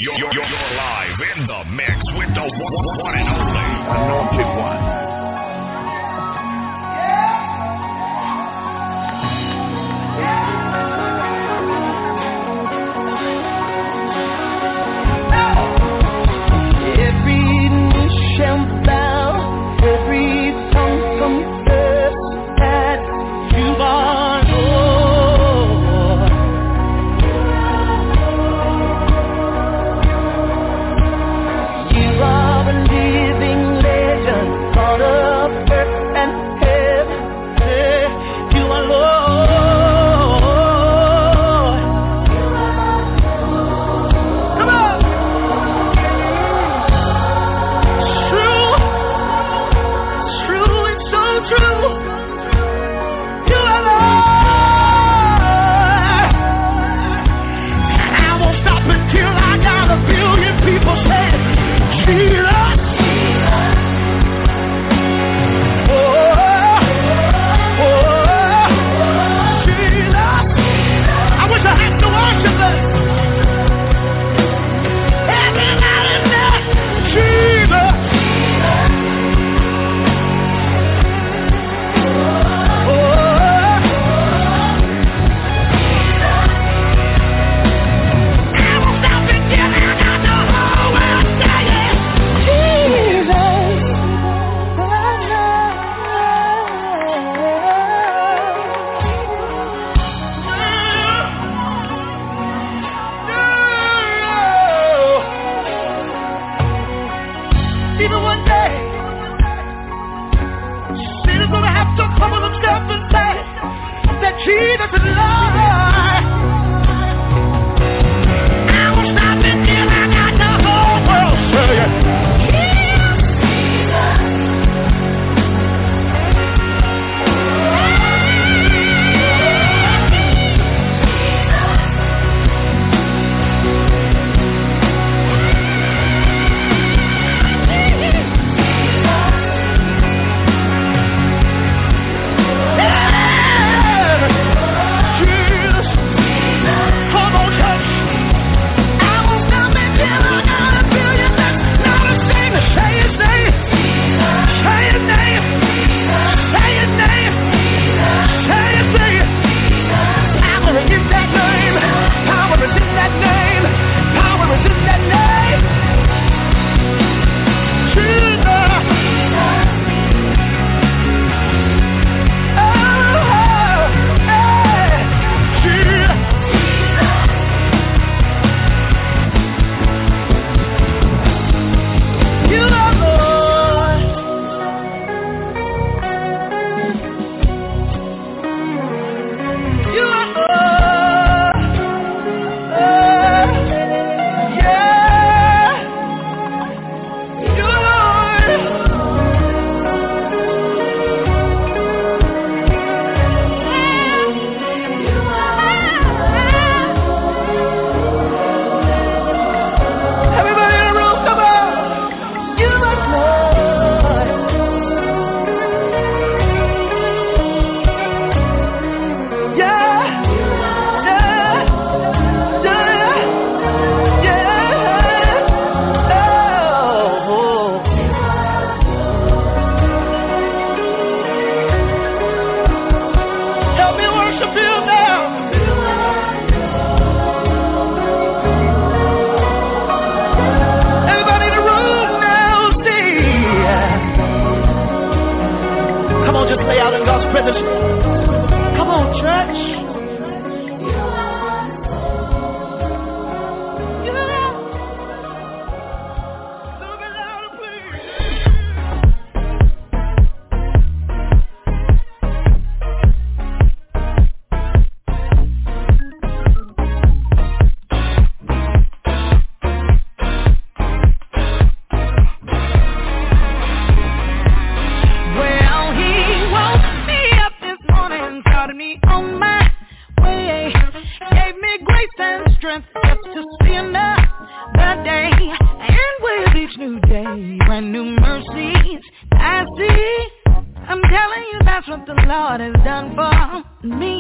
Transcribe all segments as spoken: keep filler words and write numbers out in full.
You're, you're, you're live in the mix with the one, one and only Anointed One.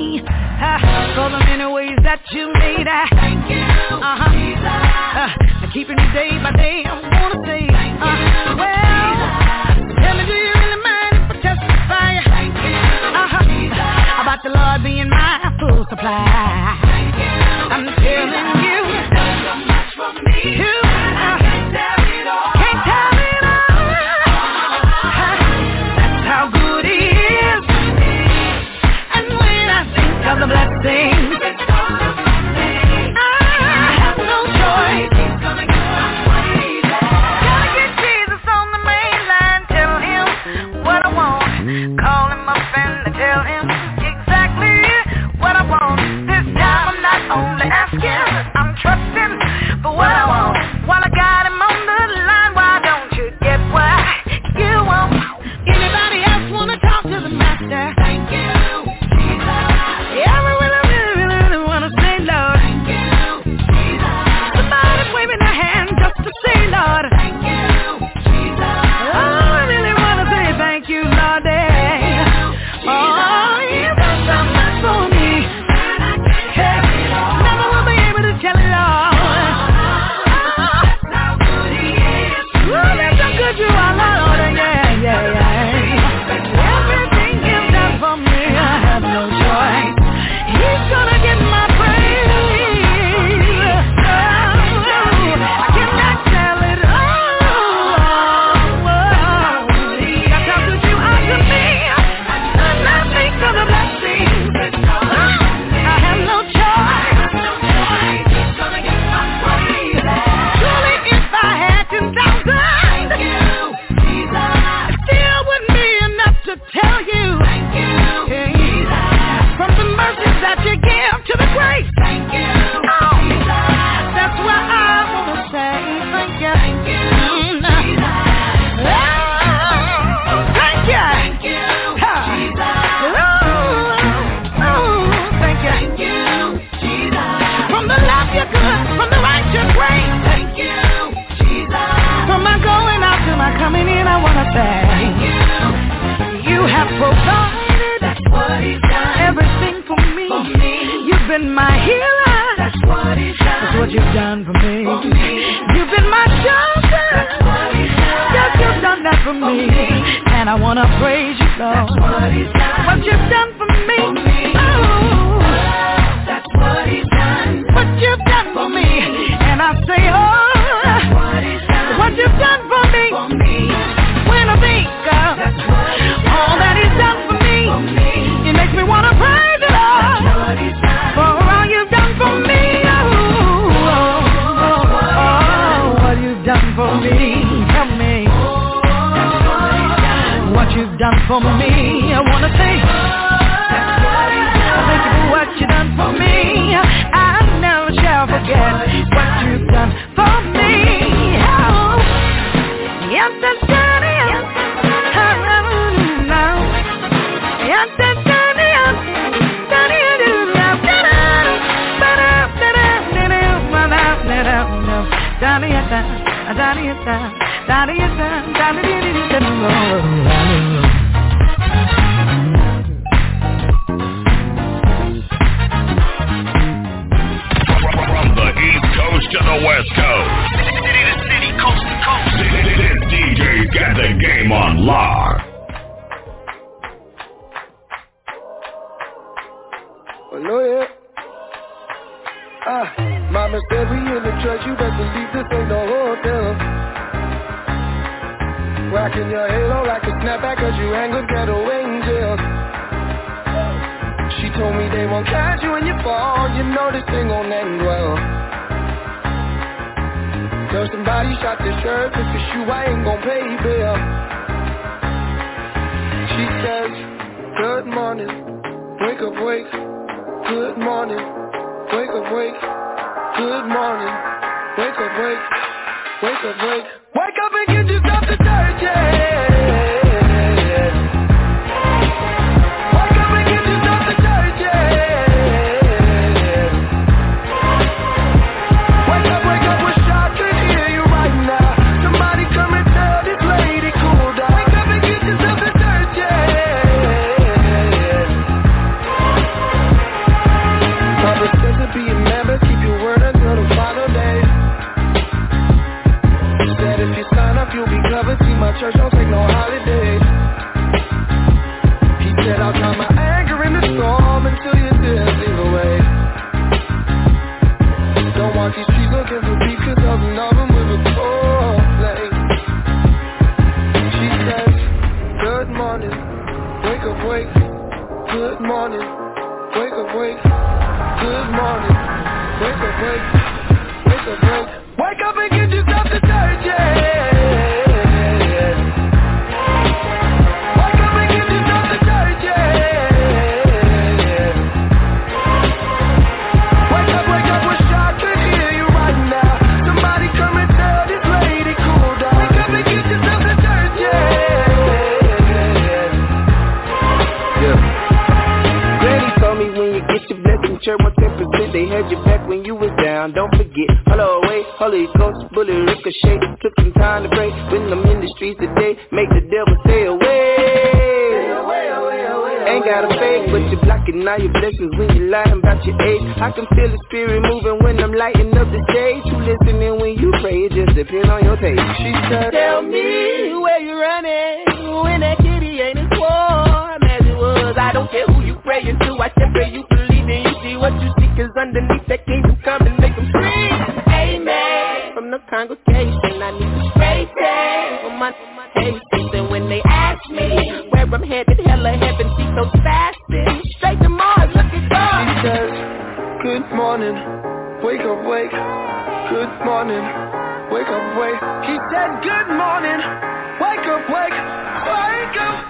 For the many ways that you made. Thank you, uh-huh. Jesus. Uh, keeping me day by day. I wanna say, uh, well, tell me, do you really mind if I testify? Uh-huh, about the Lord being my full supply. I'm telling you, so much for me. You, uh, can't tell it all. Can't tell it all. That's how good He is. And when I think of the blessings, I'm trusting for what I want. While I got Him on the line, why don't you get what you want? Anybody else wanna talk to the Master? Thank you, Jesus. Yeah, I really, really, really, really wanna say, Lord. Thank you, Jesus. Somebody's waving their hand just to say, Lord. Thank you, Jesus. Oh, I really wanna say thank you, Lord. Oh, You've done so much for me. You are Lord, yeah, yeah, yeah. Everything He's done for me, I have no choice. He's gonna get my praise. Oh, I cannot tell it all. That's how good You are to me. And I think of the blessings. I have no choice. He's gonna get my praise. Surely if I had ten thousand. Tell you, thank you, hey, Jesus. From the mercies that You give to the grace, thank you, oh, Jesus. That's why I wanna say thank you, thank you, Jesus. Oh, thank you, thank you, Jesus. Oh, oh, thank you, thank you, Jesus. From the love You good, from the right You great, thank you, Jesus. From my going out to my coming in, I wanna say thank you. You have provided, that's what He's done. Everything for me. for me. You've been my healer, that's what He's done. That's what You've done for me. For me. You've been my shelter, that's what He's done. Yes, You've done that for me. For me. And I wanna praise You, Lord. That's what He's done. What You've done for me. For me. Oh, that's what He's done. What You've done for me. And I say, oh, that's what He's done. What You've done for me. For me. When I think of all that He's done for me, it makes me wanna praise the Lord for all You've done for me. Oh, oh, oh, oh, what You've done for me. Tell me what You've done for me. I wanna say thank You for what You've done for me. I never shall forget what You've done for me. Oh, yes, that's done. From the East Coast to the West Coast, city to city, coast to coast, this D J's got the game on lock. Hello, yeah. Ah, Mama said we in the church, you best believe this ain't no hotel. Rocking your halo like a snapback cause you hang with ghetto angels. She told me they won't catch you when you fall, you know this thing gon' end well. Tell somebody shot this shirt, if it's you I ain't gon' pay bill. She says, good morning, wake up, wake. Good morning, wake up, wake. Good morning, wake up, wake. Wake up, wake. Wake up and get yourself to church, yeah. Wake up and get yourself to church, yeah. Wake up, wake up, wish I could hear you right now. Somebody come and tell this lady cool down. Wake up and get yourself to church, yeah. Papa said to be a man, but keep your word until the final day. my church don't take no holidays. He said I'll calm my anger in the storm until your tears leave away. Don't want these streets looking for beef, cause I'll numb them with a cold flame. She says, good morning, wake up, wake. Good morning, wake up, wake. Good morning, wake up, wake. Wake up, wake. Wake up and get yourself to church, yeah. Wake up and get yourself to church, yeah. Wake up, wake up, wish I could hear you right now. Somebody come and tell this lady cool down. Wake up and get yourself to church, yeah. Yeah. Granny told me when you get your blessing, church one ten percent, they had your back when you was down. Don't forget, hello, wait, Holy Ghost, bullet ricochet. Took some time to pray when I'm in the streets today. Make the devil stay away. away, away, away Ain't got a fake, but you're blocking all your blessings when you lying about your age. I can feel the spirit moving when I'm lighting up the stage. You listening when you pray, it just depends on your taste. She said, tell me where you running when that kitty ain't as warm as it was. I don't care who you praying to, I just pray you believe in. You see what you see, cause underneath that kingdom come and make them scream. Amen. From the congregation, I need to straight day on my patience. And when they ask me where I'm headed, hell or heaven, see so fasting. Straight to Mars, look at God. She says, good morning, wake up, wake. Good morning, wake up, wake. He said, good morning, wake up, wake. Wake up.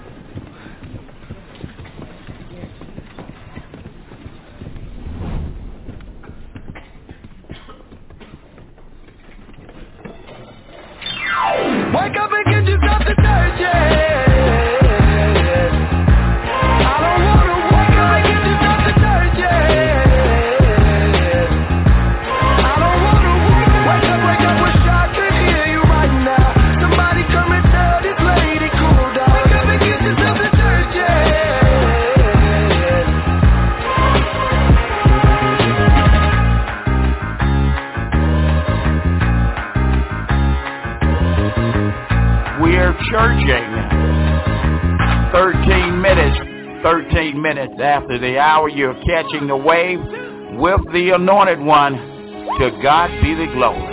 Wake up and get yourself to church, yeah. I don't wanna wake up and get yourself to church, yeah. I don't wanna wake up, wake up, wake up, wish I could hear you right now. Somebody come and tell this lady cool down. Wake up and get yourself to church, yeah. We're churching. thirteen minutes, thirteen minutes after the hour, you're catching the wave with the Anointed One. To God be the glory.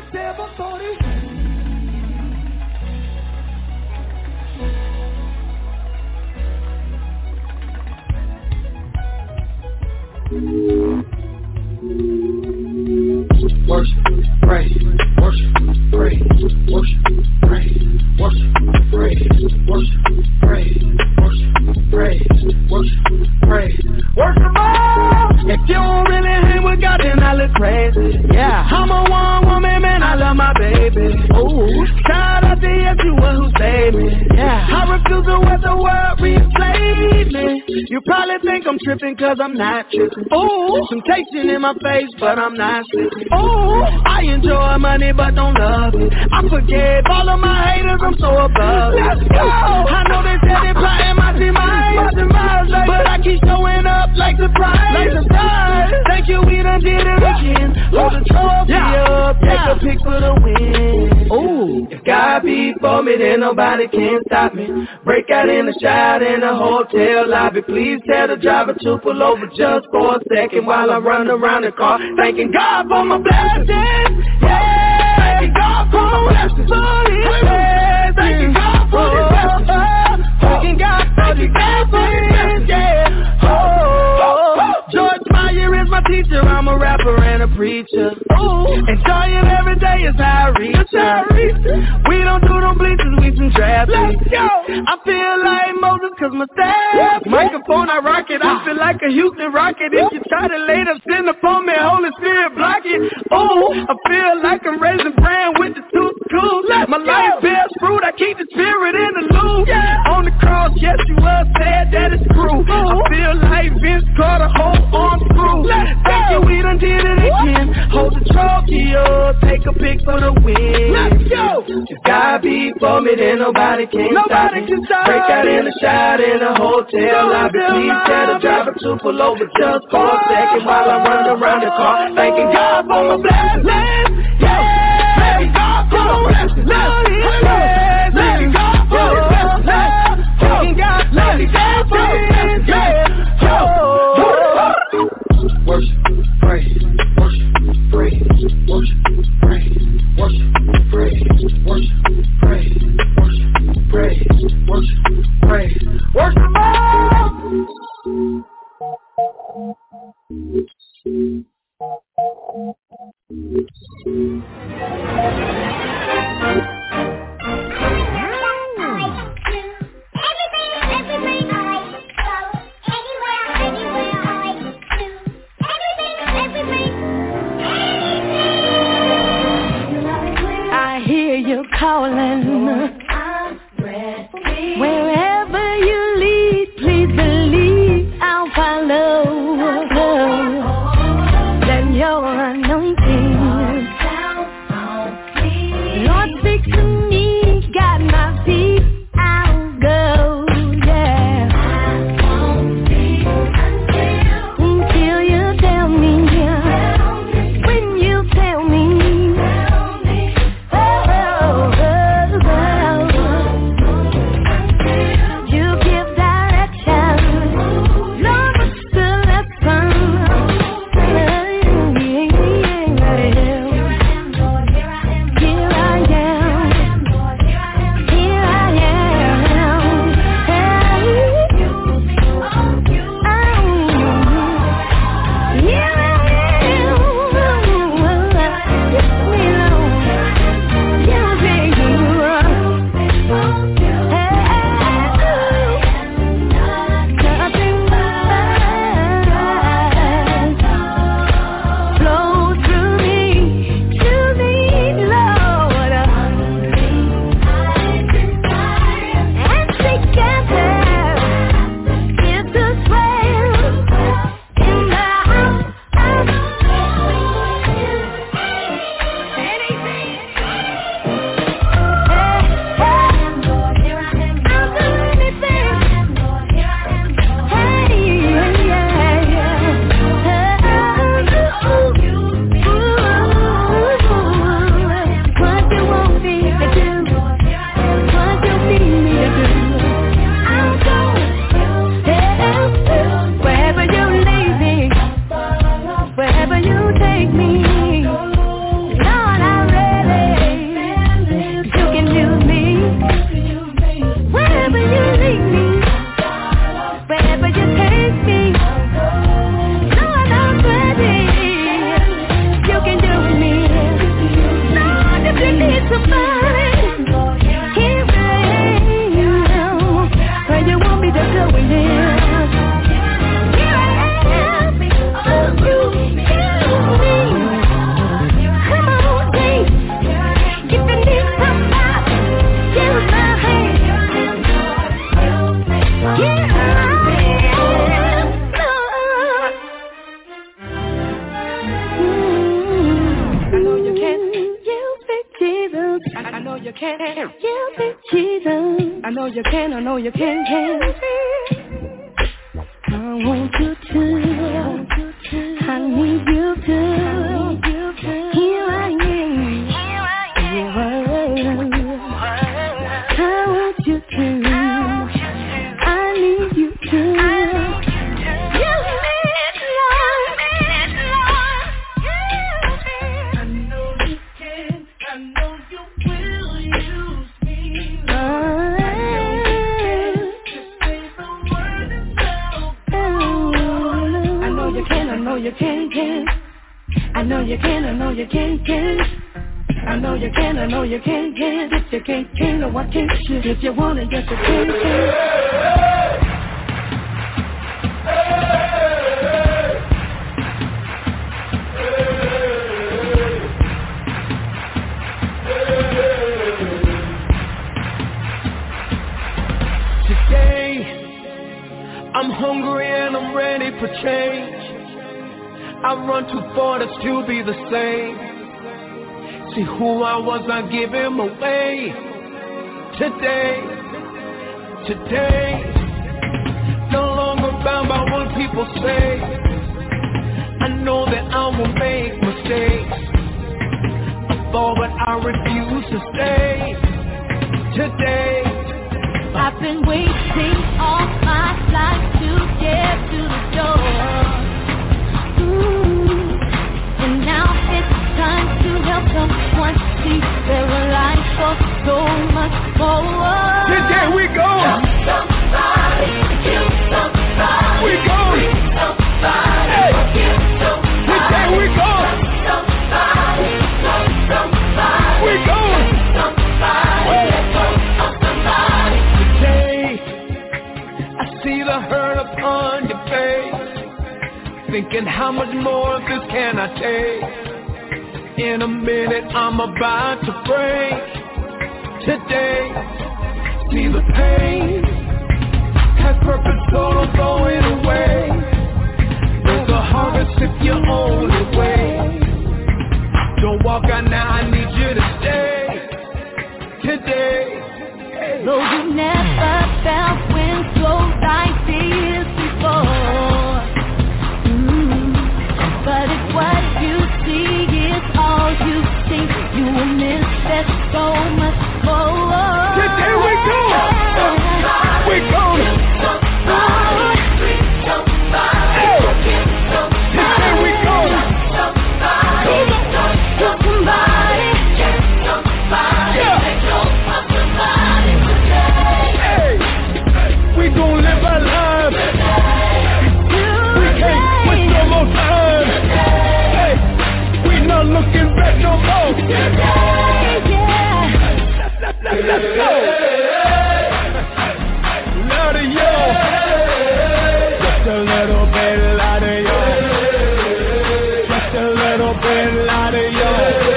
seven forty. Worship, praise, worship, praise, worship, praise, worship, praise, worship, praise, worship, praise, worship, praise, worship. If you don't really hang with God, then I look crazy. Yeah, I'm a one woman man, I love my baby. Ooh, shout out to Yeshua who saved me. Yeah, I refuse to let the world replay me. You probably think I'm tripping cause I'm not tripping. Ooh, temptation in my face, but I'm not slipping. Ooh, I enjoy money but don't love it. I forgave all of my haters, I'm so above it. Let's go. I know they said they plotting my demise, but I keep showing up like surprise. Like surprise. Thank you, we done did it again. Hold the trophy yeah. up, take yeah. a pic for the win. Ooh, if God be for me, then nobody can stop me. Break out in the shout in the hotel lobby. Please tell the driver to pull over just for a second while I run around the car. Thanking God for my blessings. Yeah, thanking God for my blessings. Yeah, thanking God for His blessings. Thanking God for His blessings. Yeah. Oh, George Meyer is my teacher. I'm a rapper and a preacher. Ooh, enjoying every day is how I reach. We don't do no bleachers, we some trap. Let's go. I feel like Moses cause my staff. Microphone I rock it, I feel like a Houston Rocket. If you try to lay them sin upon me, Holy Spirit block it. Ooh, I feel like I'm raising brand with the tooth cool. My life bears fruit, I keep the spirit in the loop. Yeah. On the cross, yes you were said that it's true. I feel like Vince Carter, whole arm screw. Thank you, we done did it again. Hold the trophy up, take a pic for the win. Let's go. If God be for me, then nobody can nobody stop me. Can stop. Break out in the shot in a hotel lobby. Please tell the driver to pull over just for a second while I run around the car. Thanking God for my blessings. Yeah, thanking God for my blessings. Yeah, thanking God for His blessings. Thanking God, thanking God for His blessings. Yeah. Worship, praise, worship, praise, worship, praise, worship, praise, worship, praise, worship, praise, worship, praise, worship. can. You be Jesus. I know you can, I know you can, can. I want you to. I need you to. Here I am. I want you to. I need you to. You can, can. I know you can, I know you can, can. I know you can, I know you can, can. If you can't, can, no, I can't. If you want it, yes, you can, can. Today, I'm hungry and I'm ready for change. I run too far to still be the same. See who I was, I give him away. Today, today, no longer bound by what people say. I know that I will make mistakes. I fall, but I refuse to stay. Today, I've been waiting all my life to get to the door. And now it's time to help someone see their life for so much more. Today we go. Help somebody, kill somebody, we go. Free somebody, hey. Forgive somebody. Today we go. Help somebody, love somebody, we go. Somebody, hey. Let go of somebody. Today I see the hurt upon your face. Thinking how much more of this can I take? In a minute I'm about to break. Today, see the pain has purpose, so don't throw it away. There's a harvest if you only wait. Don't walk out now, I need you to stay. Today, no, you never felt when so like this before. But if what you see is all you think, you will miss that so much more. Today we go! We go! Somebody, free somebody, hey. Forgive somebody. Today we go! Somebody, love somebody, get somebody, yeah. Let go of somebody today. Hey, we gon' live our lives. We can't waste no more time. Not looking back no more. Yeah. Let's, let's go. Louder, yo. Just a little bit louder, yo. Just a little bit louder, yo.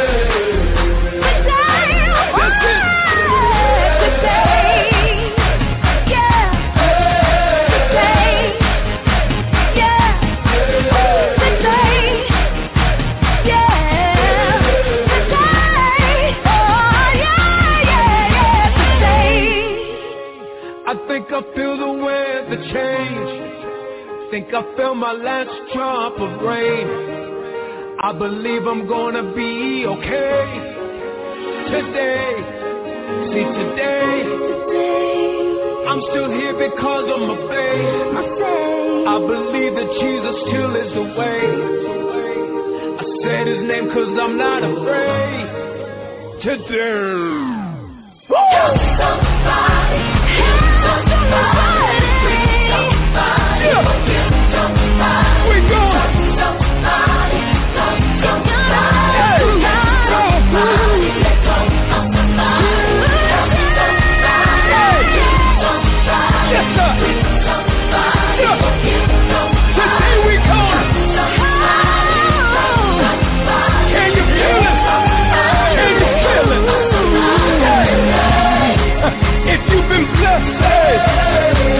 I feel the weather change. Think I feel my last drop of rain. I believe I'm gonna be okay. Today, see today, I'm still here because of my faith. I believe that Jesus still is the way. I said his name cause I'm not afraid. Today. Help somebody, help somebody, free somebody, yeah. Forgive somebody, we go. Love somebody, love somebody, hey. Somebody, let go of somebody, help somebody, hey. Give somebody, yes, sir. free somebody, yeah. Forgive somebody, today we go. Somebody, can you feel it? Can you feel it? If you've been blessed, hey,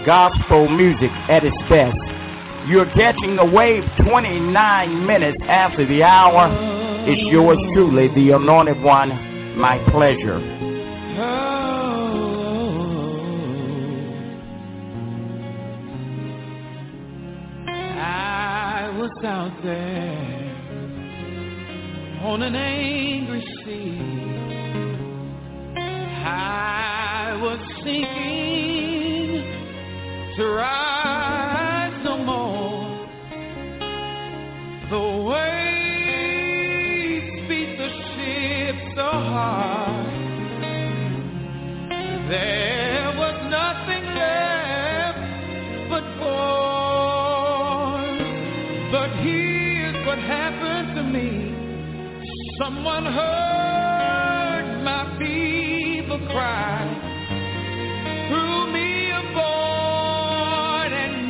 gospel music at its best. You're catching the wave twenty-nine minutes after the hour. It's yours truly, the Anointed One. My pleasure. I was out there on an angry sea. I was sinking to rise no more. The waves beat the ship so hard. There was nothing left but force. But here's what happened to me. Someone heard my feeble cry, threw me aboard, and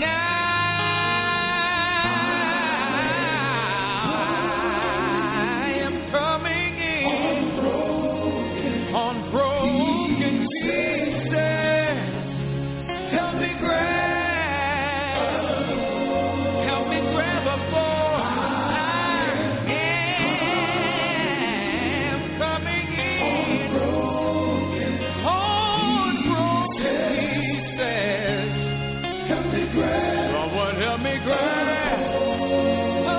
now I am coming in on broken pieces. Help me grab, help me grab a board. Someone help me grab a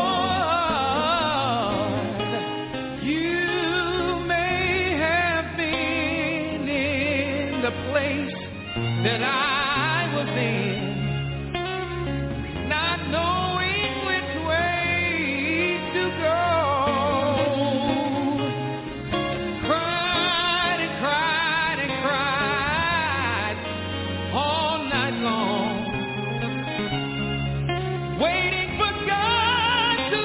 board. You may have been in the place that I was in, not knowing which way to go. Cried and cried and cried all night long, waiting for God to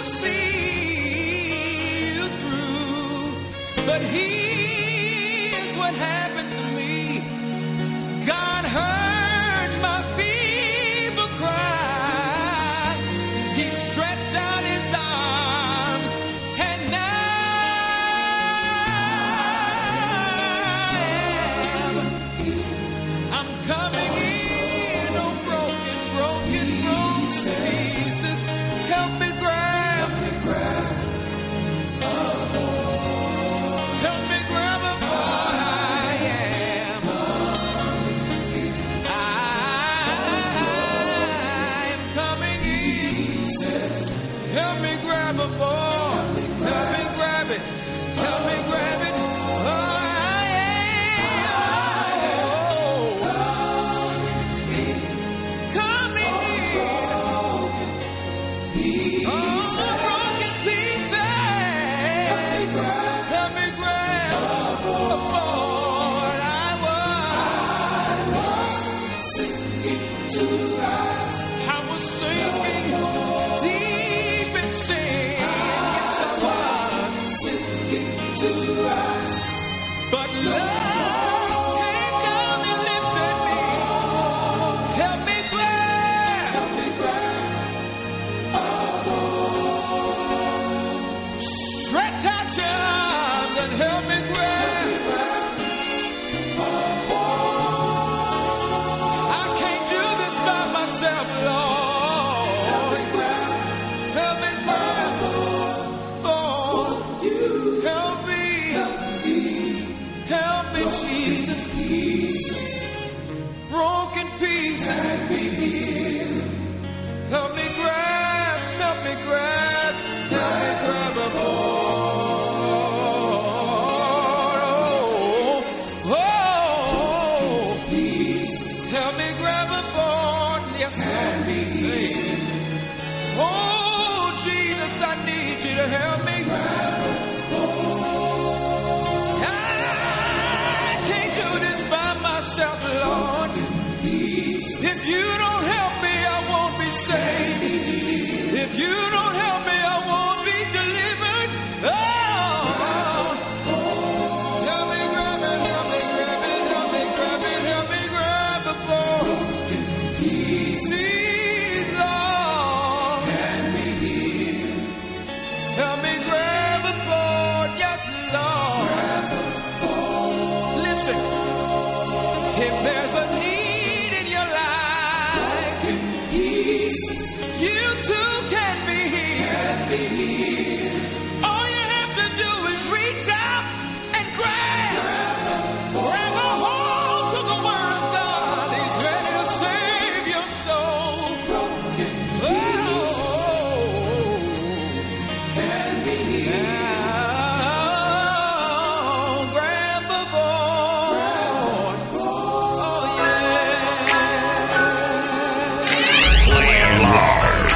see you through. But here's what happened to me. God heard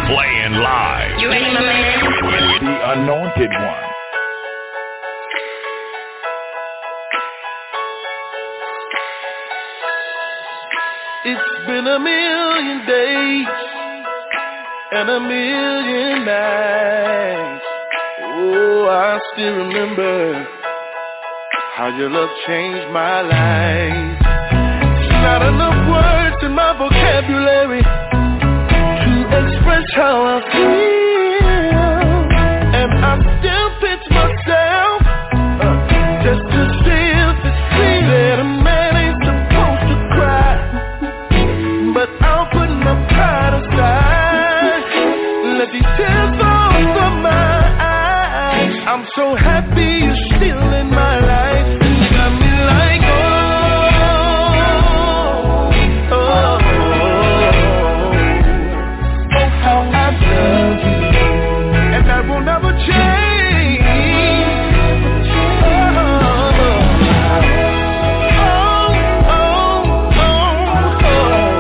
Playing live. You ready, my man? The Anointed One. It's been a million days and a million nights. Oh, I still remember how your love changed my life. Not enough words in my vocabulary to express how I feel, and I still pinch myself uh, just to see if it's real. That a man ain't supposed to cry, but I'll put my pride aside. Let these tears fall from my eyes. I'm so happy you're still in my life. You got me like, oh, oh, oh, oh, how I love you, and that will never change. Oh, oh, oh, oh, oh.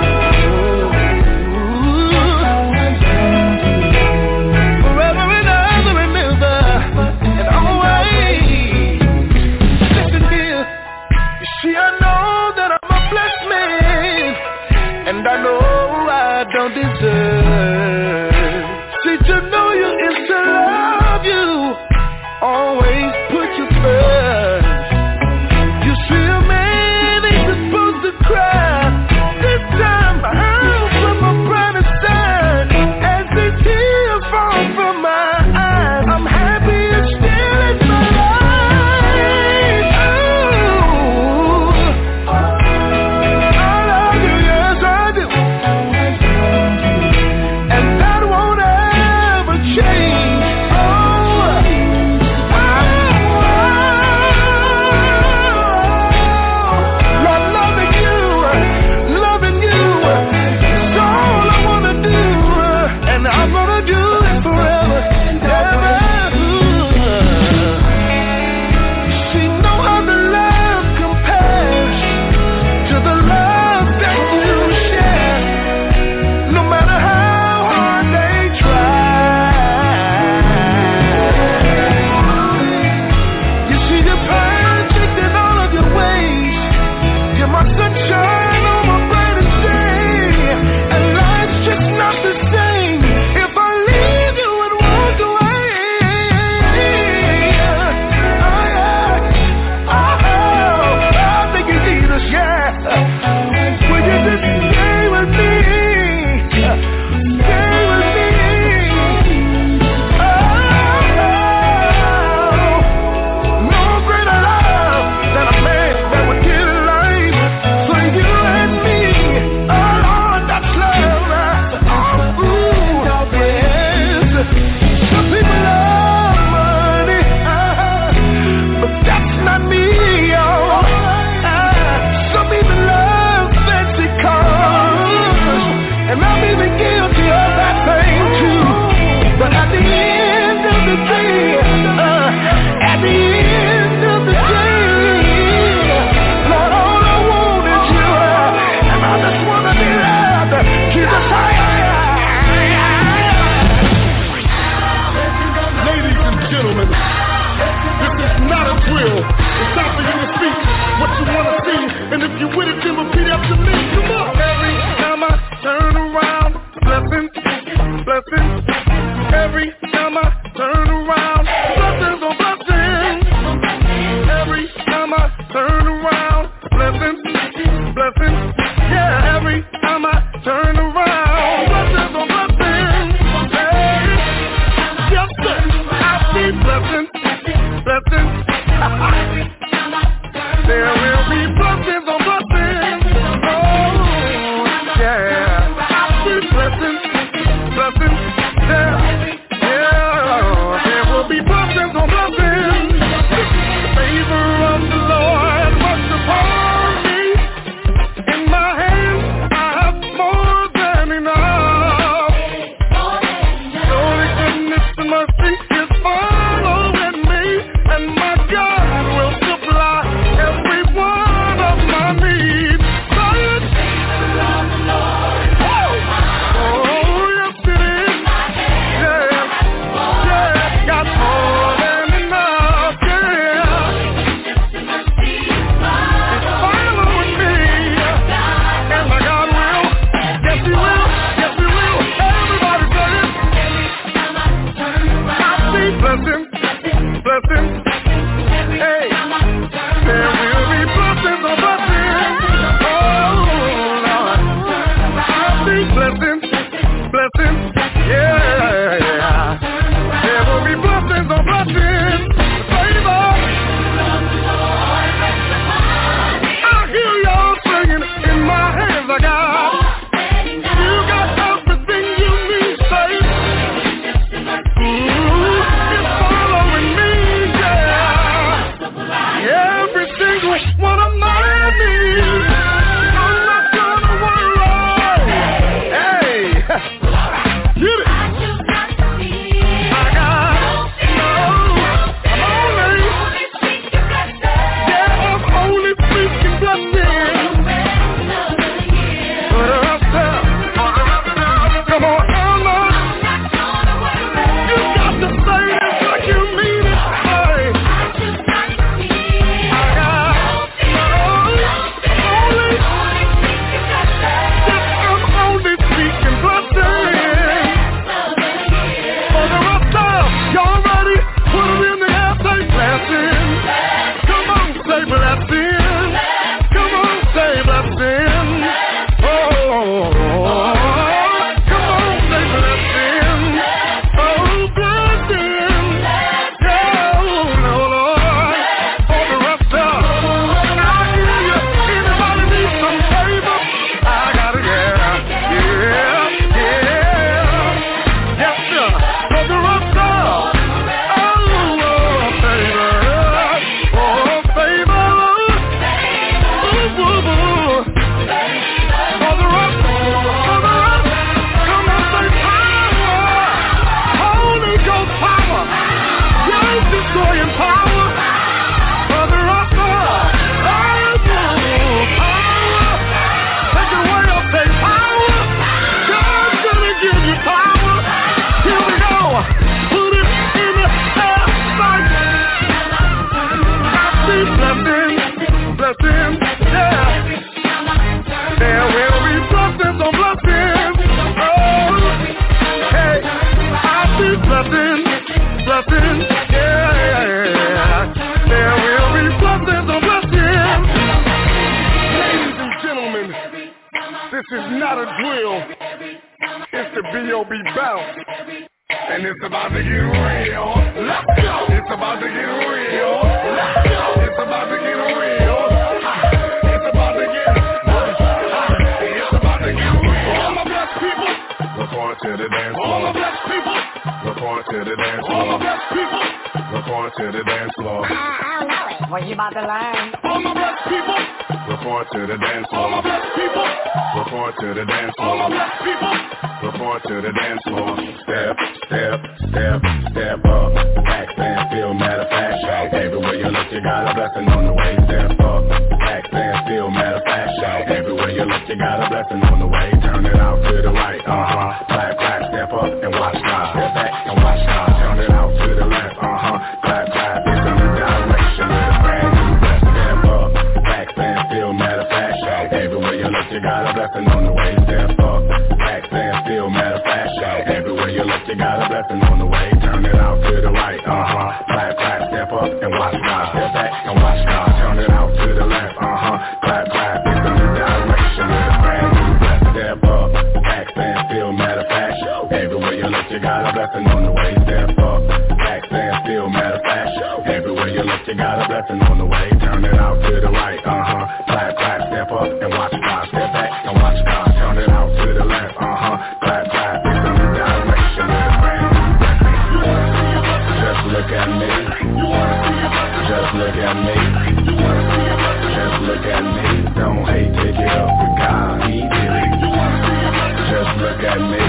Forever and ever remember, and always. Listen here, you see, I know that I'm a blessed man, and I know I don't deserve. See, to know you is to love you, always put you first. You see, a man ain't supposed to cry. This time I'll put my pride aside. As the tears fall from my eyes, I'm happy it's still in my life. Oh, I love you, yes I do, and that won't ever change. Oh, Lord, loving you, loving you, is all I wanna do, and I'm gonna do it forever, ever. See, no other love compares to the love that you share. No matter how hard they try, you see, you're perfect in all of your ways. You're my sunshine on my brightest day, and life's just not the same if I leave you and walk away. Oh, yeah. Oh, I think you need us, yeah. Will you just stay with me? Stay with me. Oh, no greater love than a man that would give life for you and me. Oh, Lord, that's love. Oh, ooh, yes. Some people love money, uh, but that's not me, y'all. Uh, some people love blessings, yeah. There will be blessings on blessings. Ladies and gentlemen, this is not a drill. It's the B O B bounce. And it's about to get real. Let's go. It's about to get real. Let's go. It's about to get real. It's about to get. It's about to get real. All my blessed people. Report to the dance floor. All my blessed people. Report to the dance floor. All my blessed people. Report to the dance floor. I don't know it. What you about to learn? All my blessed people. Report to the dance floor. All my blessed people. Report to the dance floor. All my blessed people. Report to the dance floor. Step, step, step, step up. Back, stand still, matter of fact. Shout. Everywhere you look, you got a blessing on the way. Step up. Back, stand still, matter of fact. Shout. Everywhere you look, you got a blessing on the way. Turn it out to the right. Uh-huh. Clap, clap, step up and watch God. Step back and watch God. Turn it out to the left. Uh-huh. Clap, clap. It's a new direction with a brand new breath. Step up. Back, stand still, matter of fact. Shout. Everywhere you look, you got a blessing on the way. Step up. Back, stand still, matter of fact. Shout. Everywhere you look, you got a blessing on the way. Turn it out to the right. Uh-huh. Clap, clap, step up and watch God. Step back and watch God. Turn it out to the left. Uh-huh. Clap, clap. It's a new direction with a brand new breath. Step up. Back, stand still, matter of fact. Everywhere you look, you got a blessing on the way. Step up. Back, stand still, matter of fact. Everywhere you look, you got a blessing on the way. Turn it out to the right. Uh-huh. Clap, clap, step up and watch God. Step back and watch God. Turn it out to the left. Uh-huh. Clap, clap. It's a new direction with a brand new breath. Just look at me. Just look at me. Just look at me. Don't hate, take it up with God. He did it. Just look at me.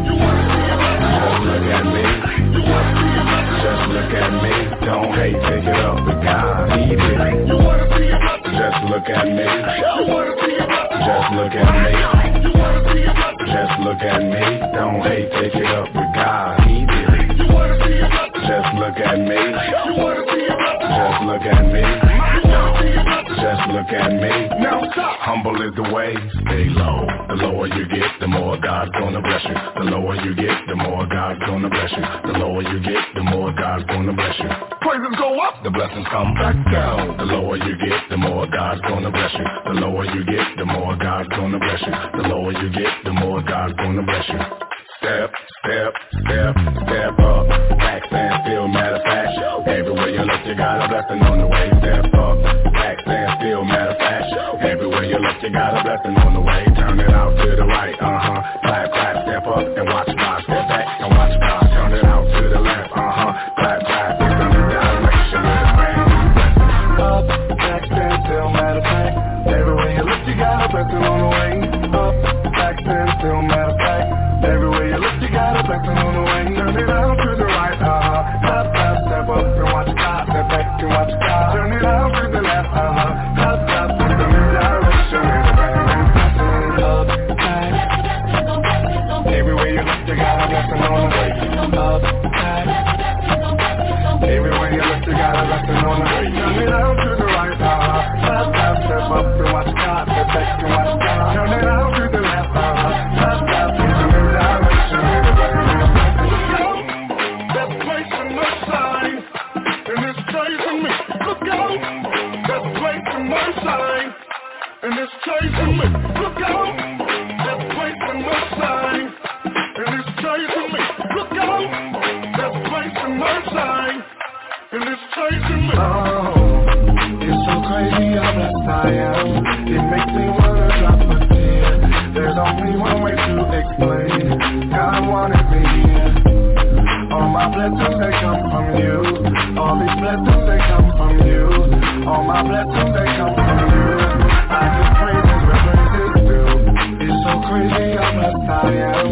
Just look at me. Just look at me. Don't hate, take it up with God. He did it. Just look at me. Just look at me. Just look at me. Don't hate, take it up with God. He did it. Just look at me. Just look at me. Just look at me. Now stop. Humble is the way. Stay low. The lower you get, the more God's gonna bless you. The lower you get, the more God's gonna bless you. The lower you get, the more God's gonna bless you. Praises go up, the blessings come back down. The lower you get, the more God's gonna bless you. The lower you get, the more God's gonna bless you. The lower you get, the more God's gonna bless you. Step, step, step, step up. Back, stand still, matter of fact. Everywhere you look, you got a blessing on the way. Step up. Back, stand still, matter of fact. Everywhere you look, you got a blessing on the way. Turn it out to the right. Uh-huh. Clap, clap, step up and watch God. Step back and watch God. Turn it out to the left. Uh-huh. Clap, clap. It's a new direction with a brand new blessing. Up, back, stand still, matter of fact. Everywhere you look, you got a blessing on the way. Up, back, stand still, matter of fact. Everywhere you look, you got a blessing on the way. Turn it out to the right, uh-huh. Clap, clap, step up and watch God. Step back and watch God. Turn it out to the left, uh-huh. Clap, clap, it's a new direction with a brand new blessing. Up, back. Everywhere you look, you got a blessing on the way. Up, back. Everywhere you look, you got a blessing on the way. Turn it out to the right, uh-huh. Clap, clap, step up and watch God. Step back and watch God. Turn it out to the left, uh-huh. Clap, clap, it's a new direction with a brand new blessing. That's placing my sign, and it's chasing me. Look out! That's placing my sign, and it's chasing me. Look out! That's placing my sign, and it's chasing me. Look out! That's placing my sign, and it's chasing me. Oh, it's so crazy how blessed I am. It makes me wanna drop a tear. There's only one way to explain. God wanted me here. All my blessings, they come from you. All these blessings, they come from you. All my blessings, they come from you. I give praises where praises due. It's so crazy how blessed I am.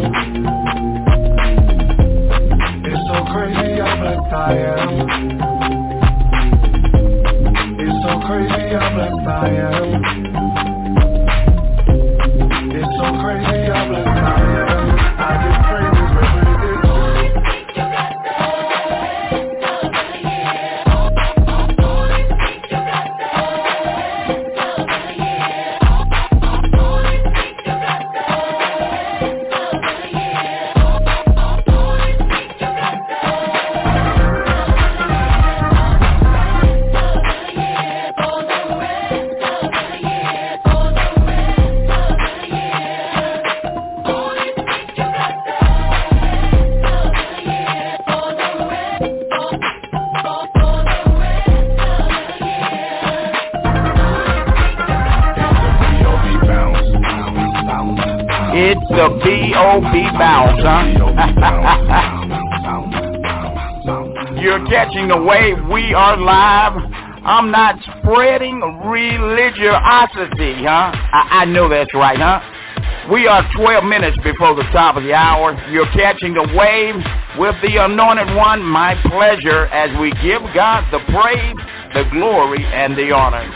It's so crazy how blessed I am. It's so crazy how blessed I am. It's so crazy how blessed I am. It's the B O B bounce, huh? You're catching the wave. We are live. I'm not spreading religiosity, huh? I, I know that's right, huh? We are twelve minutes before the top of the hour. You're catching the wave with the Anointed One. My pleasure as we give God the praise, the glory, and the honor.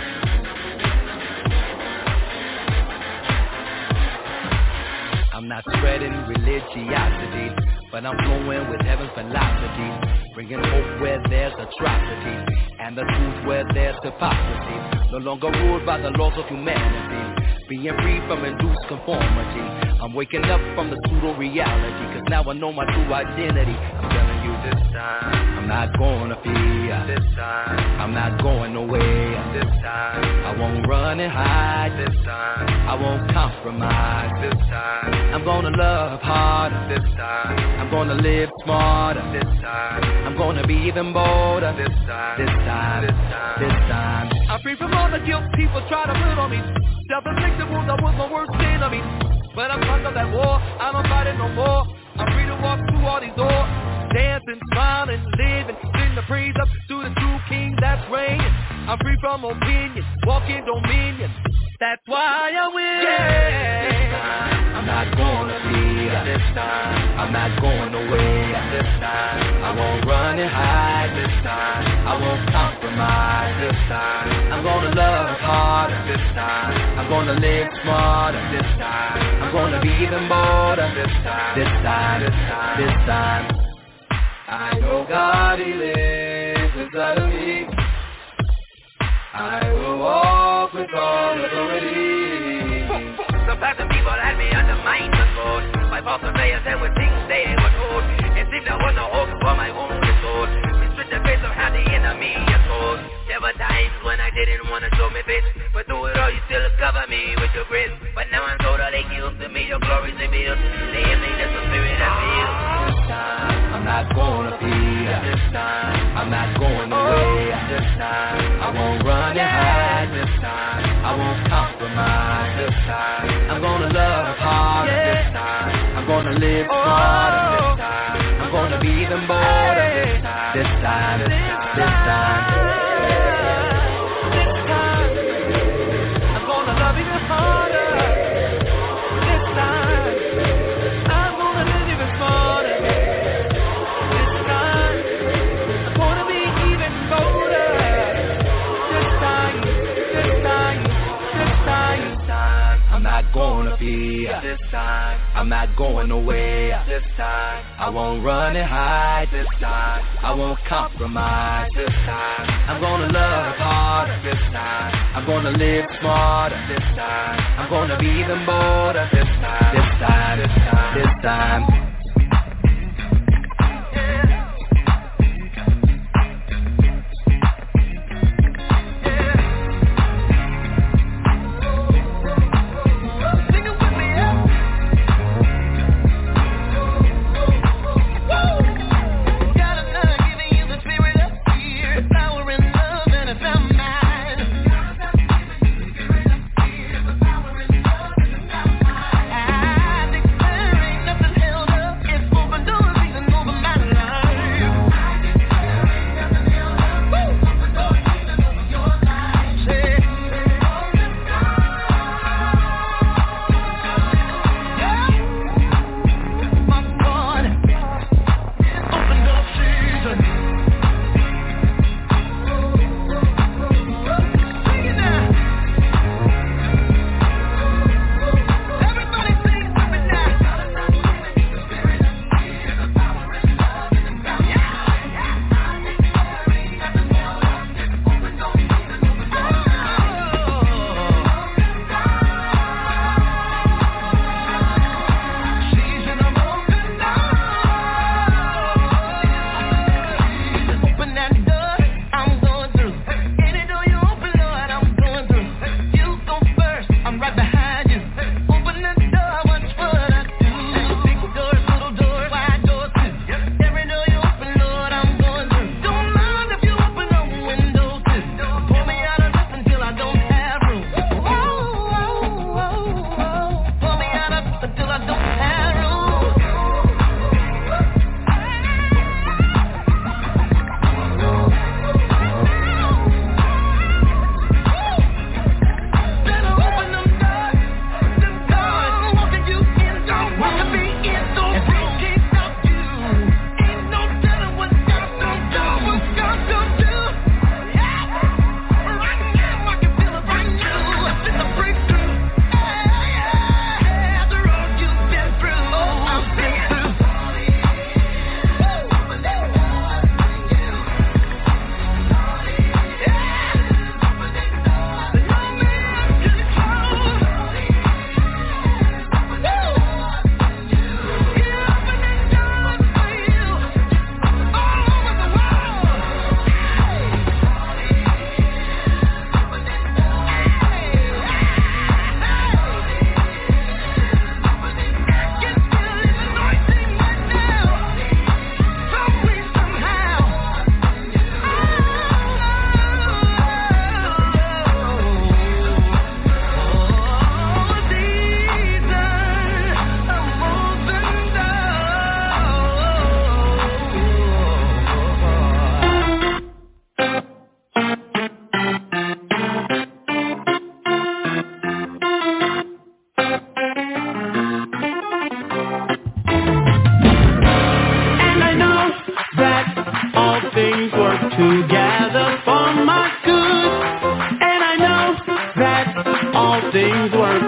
I'm not spreading religiosity, but I'm flowing with heaven's philosophy, bringing hope where there's atrocity, and the truth where there's hypocrisy. No longer ruled by the laws of humanity, being free from induced conformity. I'm waking up from the pseudo-reality, cause now I know my true identity. I'm telling you this time, I'm not gonna fear. This time, I'm not going away. This time, I won't run and hide. This time, I won't compromise. This time, I'm gonna love harder. This time, I'm gonna live smarter. This time, I'm gonna be even bolder. This time, this time, this time, this time. I'm free from all the guilt people try to put on me. Self-inflicted wounds, I was my worst enemy. But I'm tired of that war, I don't fight it no more. I'm free to walk through all these doors, dancing, smiling, living, sing the praise up to the true King that's reigning. I'm free from opinion, walking dominion. That's why I win. Yeah. This time, I'm not gonna fear. This time, I'm not going away. This time, I won't run and hide. This time, I won't compromise. This time, I'm gonna love harder. This time, I'm gonna live smarter. This time, I'm gonna be even bolder. This time, this time, this time, this time. I know God, He lives inside of me. I will walk with all authority. Some types of people had me under my control. My false surveyors said with things they were told. It seemed there was no hope for my own soul. Restrict the face of how the enemy is told. There were times when I didn't want to show me face, but through it all you still cover me with your grace. But now I'm told all they give to me, your glory's revealed. The emptiness of spirit I feel. This time, I'm not gonna fear. This time, I'm not going away. This time, I won't run and hide. This time, I won't compromise. This time, I'm gonna love harder. This time, I'm gonna live smarter. This time, I'm gonna be even bolder. This time, this time, this time, this time. This time, I'm gonna love even harder. This time, I'm gonna live even smarter. This time, I'm gonna be even bolder. This time, this time, this time, this time, I'm not gonna fear. This time, I'm not going away. This time, I won't run and hide. This time, I won't compromise. This time, I'm gonna love harder. This time, I'm gonna live smarter. This time, I'm gonna be even bolder. This time, this time, this time, this time. I declare ain't nothing else.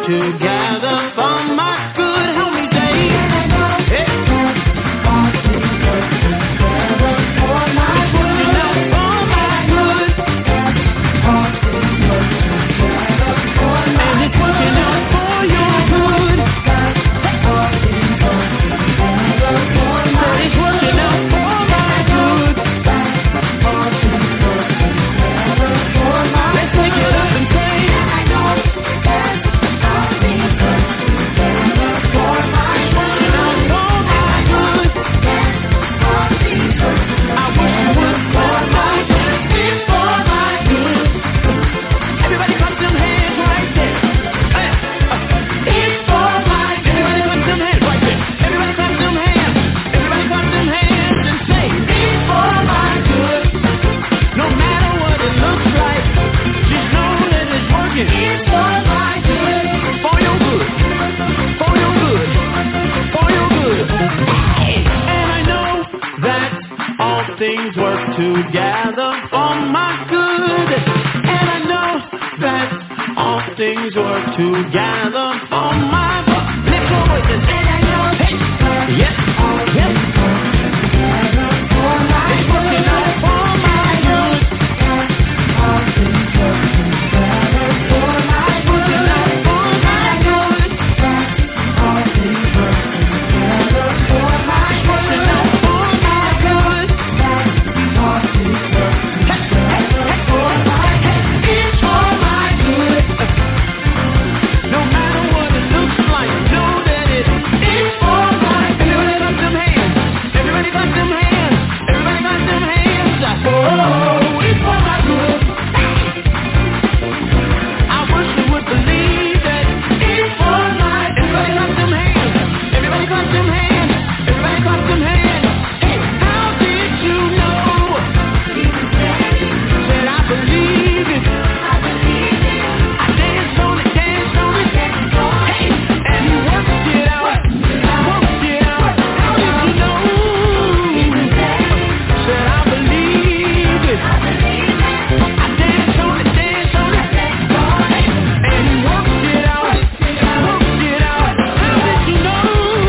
together for my good. Help me say, hey. All things work together for my good. For my good. All things work together for my good. And it's working out for your good. All things work together for my good. It's working out for my good. All things work together for my good. Let's take it up and say, I know that all things work together for my good. Working out for my good. All things work together. I wish it was for my good. It's for my good. Everybody clap them hands right there. Hey, uh, it's for my good. Everybody clap them hands right there. Everybody clap them hands. Everybody clap them hands and say, it's for my good. No matter what it looks like, just know that it's working. It's for my good. For your good. For your good. For your good. And I know that all things work together for my good. And I know that all things work together for my good. Lift your voices. And I know. Hey. Yes. Yes. It's working out for my good. All things work together for my good. Working out for my good. All things work together for my good. Working out for my good. All things work together for my good. It's for my good. No matter what it looks like, know that it is for my good. Everybody clap them hands. Everybody clap them hands. Everybody clap them hands. Oh, it's for my good. I wish you would believe that it's for my good. Everybody clap them hands. Everybody clap them hands. Everybody clap them hands. Hey, how did you know? Said I believe it. I believe it. I danced on it, danced on it. Hey, and he worked it out. Worked it out. How did you know? Said I believe it. I danced on it, danced on it. Hey, and he worked it out. Worked it out. How did you know?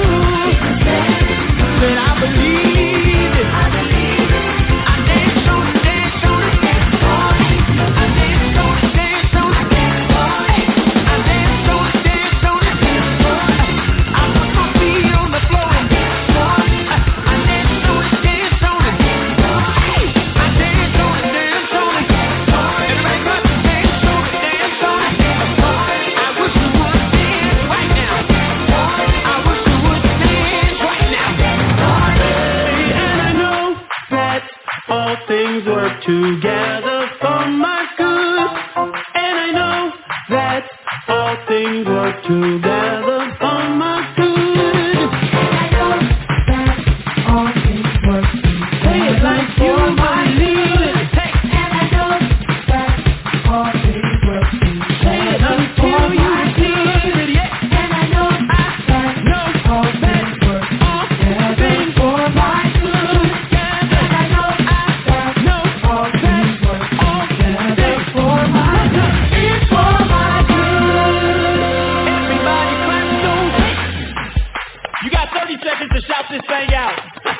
Said I believe it. I danced on it, danced on it. I danced on it, danced on it. Hey, I danced on it, danced on it. I put my feet on the floor. I danced on it, danced on it. Hey, I danced on it, danced on it. Everybody clap, dance on it, dance on it. I wish you would dance right now. I wish you would dance right now. And I know that all things work together for my good. And I know that all things work together for my good. And I know that all things work together. Say it like you believe it. Hey. And I know that all things work together. Say it until you believe it. Yeah. And I know I know all things work together for my good. And I know I know all things work together for my good. It's for my good. Everybody clap those hands. You got thirty seconds to shout this thing out.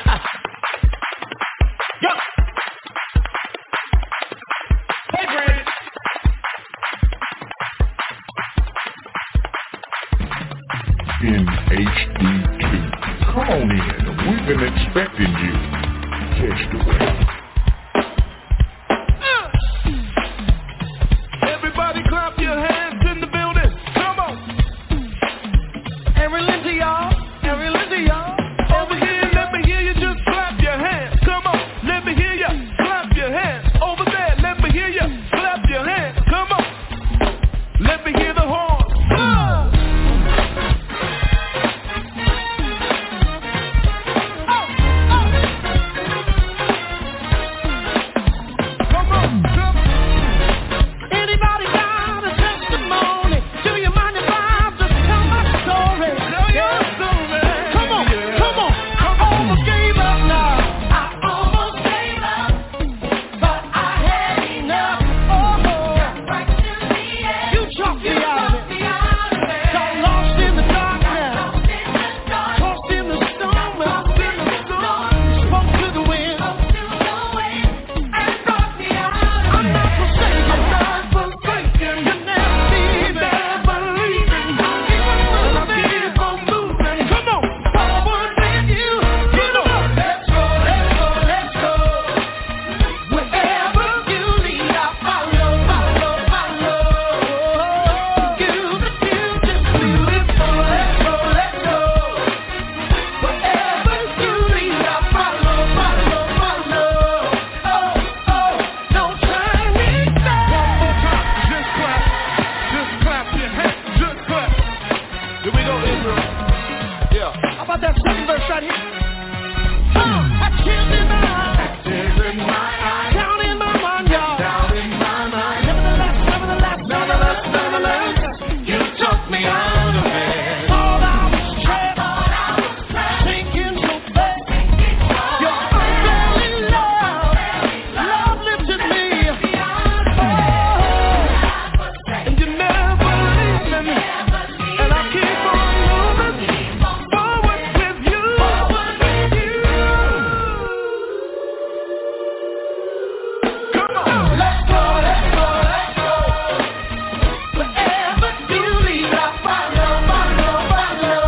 Go. Hey, Brandon. In H D two. Come on in. We've been expecting you. Catch the wave. Everybody clap your hands in the building. Come on. Every listen, y'all. Every listen, y'all. Over here, let me hear you just clap your hands. Come on. Let me hear you clap your hands. Over there, let me hear you clap your hands. Come on. Let me hear the horn. Ah! Oh, oh. right here. Oh, I tears in my eyes. Tears in my eyes. Down in my mind, y'all. Down in my mind. Nevertheless, nevertheless, nevertheless, nevertheless, you took me out of it. All I was trapped, all I was trapped, sinking so fast. Your unfailing love, love lifted me. Oh, and you never leave me. And I keep on moving forward with you. Forward with you. Come on, let's go, let's go, let's go. Wherever you lead, I follow, follow, follow.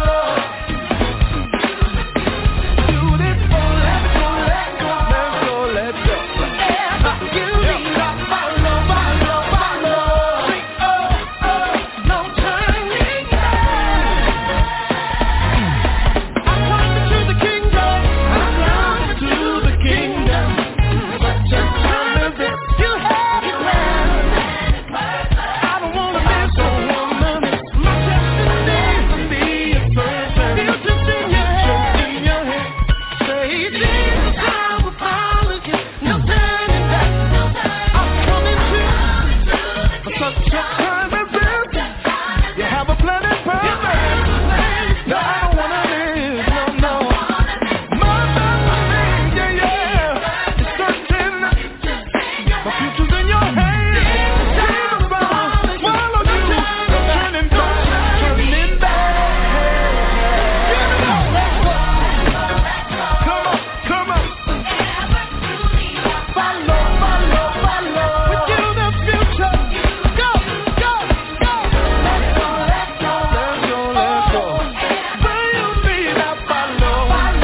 Do this, oh, let's go, let's go, let's go, let's go. Wherever you lead, I follow, follow, follow. Sing, oh, oh, no turning back. I'm coming to the kingdom. I'm coming to the kingdom. Such a time as this, you have it planned. I don't wanna miss a woman. My destiny to be a person. Feel just in your head, in your head. Say, Jesus, I will follow you. No turning back. I'm coming to such a time as this. You have a plan and purpose. No, I don't wanna live, no, no. My destiny, yeah, yeah. It's certain. My future's in your hands. Jesus, I'll follow you. No turning back, turning back. Give it up, let's go. Come on, come on. Follow, follow, follow. With you the future. Go, go, go. Let's go, let's go, let's go, let's go. Where you lead, I follow.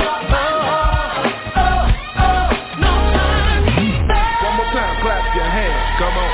Oh, oh, oh, no turning back. One more time, clap your hands. Come on.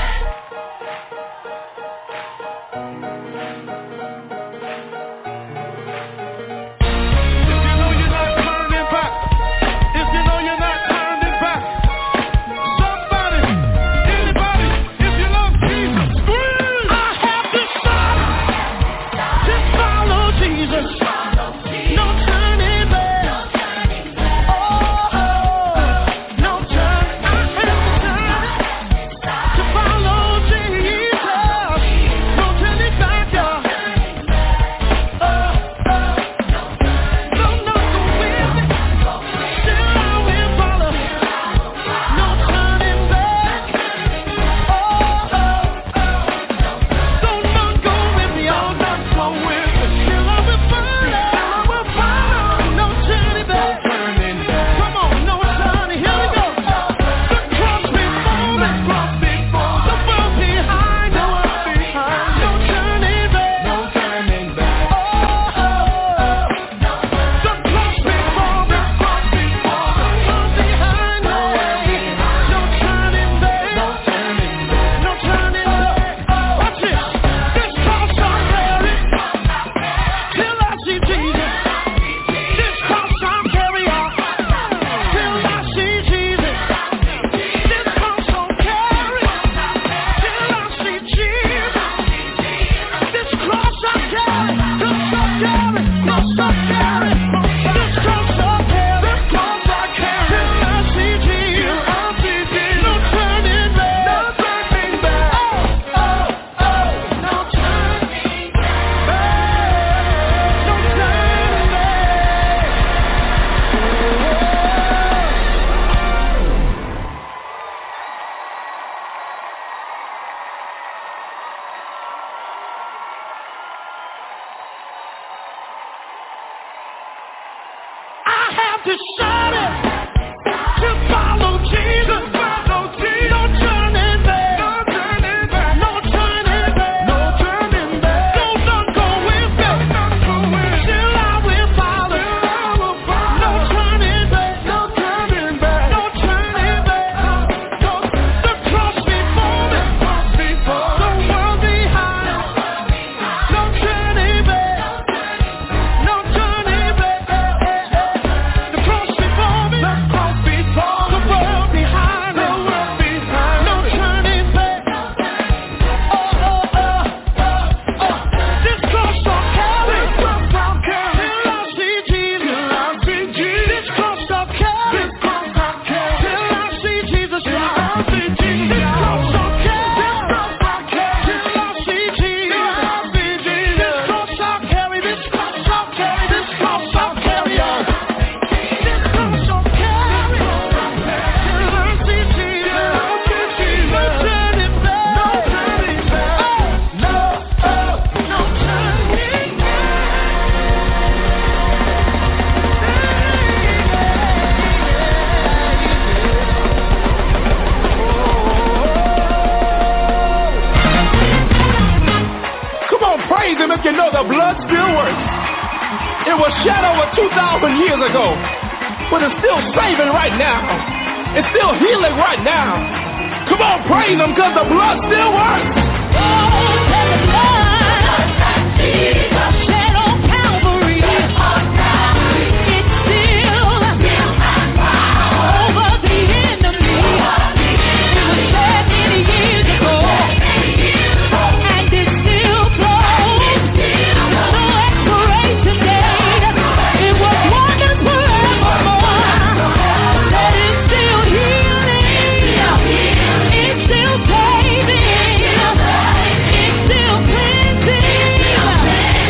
If you know you're not turning back, if you know you're not turning back, somebody, anybody, if you love Jesus, scream! I have decided to follow Jesus. No turning back. Oh, oh, no turning. I have decided to follow Jesus. No turning back, y'all. Oh, oh. No, no, go with me. Still I will follow. No turning back. Oh, oh, oh. Don't not go with me. Oh, not go with me. Still I will follow. I will follow. No turning back. Come on, no turning. Here we go. The cross before me. Cross before. The world behind. The world behind. No turning back. No turning back. Oh, oh, oh. The cross before me. Cross before. The world behind. The world behind. No turning back. No turning back. No turning back. Watch this. This cross I carry till I see Jesus. This cross I carry on till I see Jesus. This cross I carry till I see Jesus. This cross I carry, cross I carry, cross I carry. This cross I carry, this cross I carry till I see Jesus. I see Jesus. No turning back, no turning back. Oh, oh, oh, no turning back, no turning back. I have decided to follow Jesus. Follow Jesus. No turning back. No turning back. No turning back. No turning back. Don't not go with me. Not go with. Still I will follow. Still I will follow. No turning back. No turning back. No turning back. No. The cross before me. Cross before. The world behind. No turning back. No turning back. The cross before me. know the blood still works? It was shed over two thousand years ago, but it's still saving right now. It's still healing right now. Come on, praise him, because the blood still works. Oh, the blood Jesus shed on Calvary. On Calvary. It still has power over the enemy. It was shed many years ago, and it still flows. No expiration date. It was wonders forevermore. That it's still healing. It's still saving. It's still cleansing.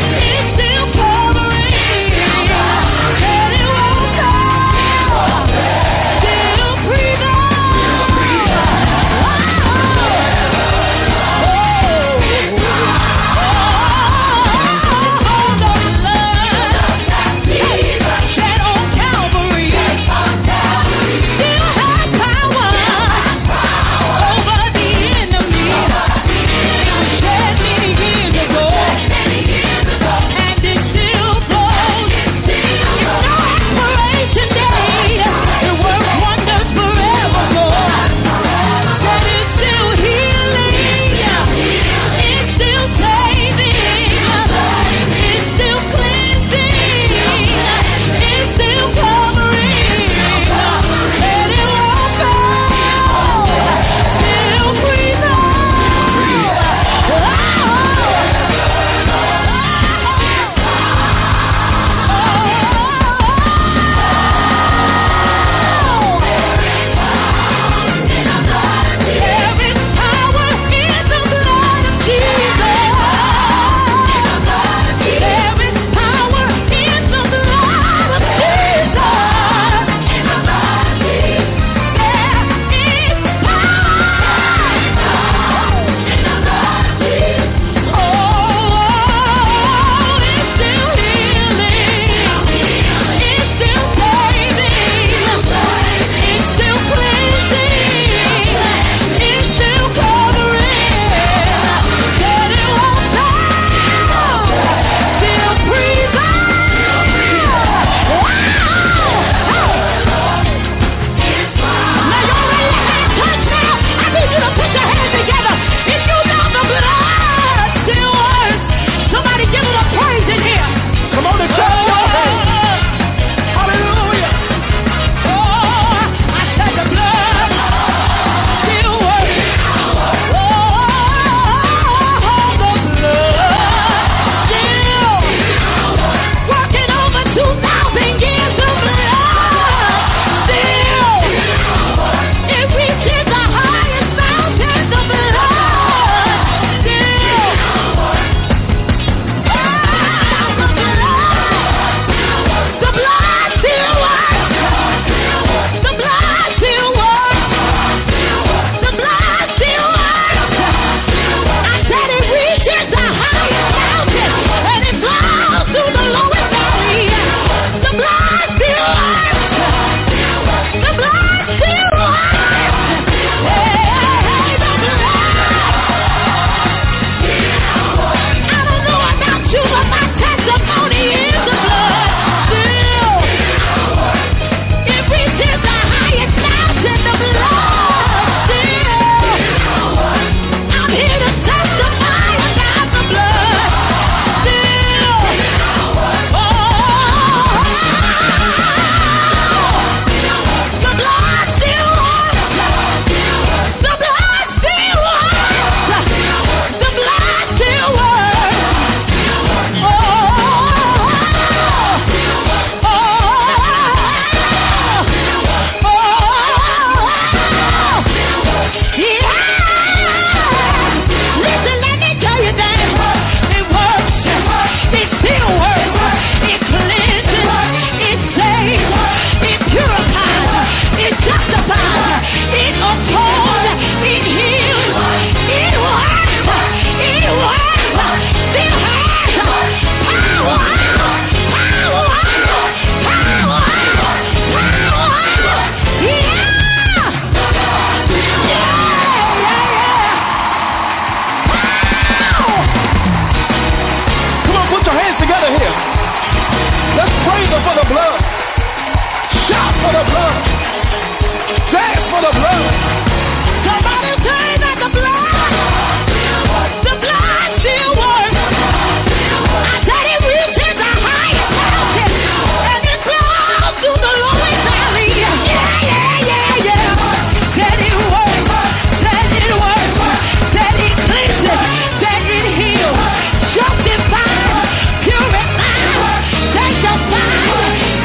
for the blood. Shout for the blood. Dance for the blood. Somebody say that the blood, the blood still works. I said it reaches the highest mountain and it flows through the lowest valley. Yeah, yeah, yeah, yeah. Said it works, said it works, said it cleanses, said it heals, justifies, purifies, sanctifies.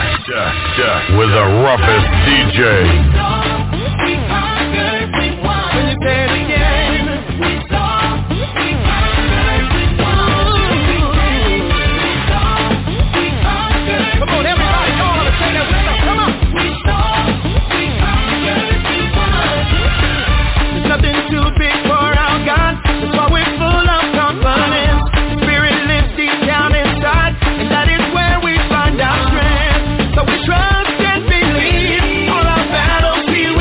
Death, death, death with the roughest D J. We conquered, we won. When you say it again, we saw, we conquered, we won. We saw, we conquered. Come on, everybody, y'all want to say that with us. Come on. We saw, we conquered, we won. There's nothing too big for our God. That's why we're full of confidence. Spirit lives deep down inside, and that is where we find our strength. So we trust and believe all our battles we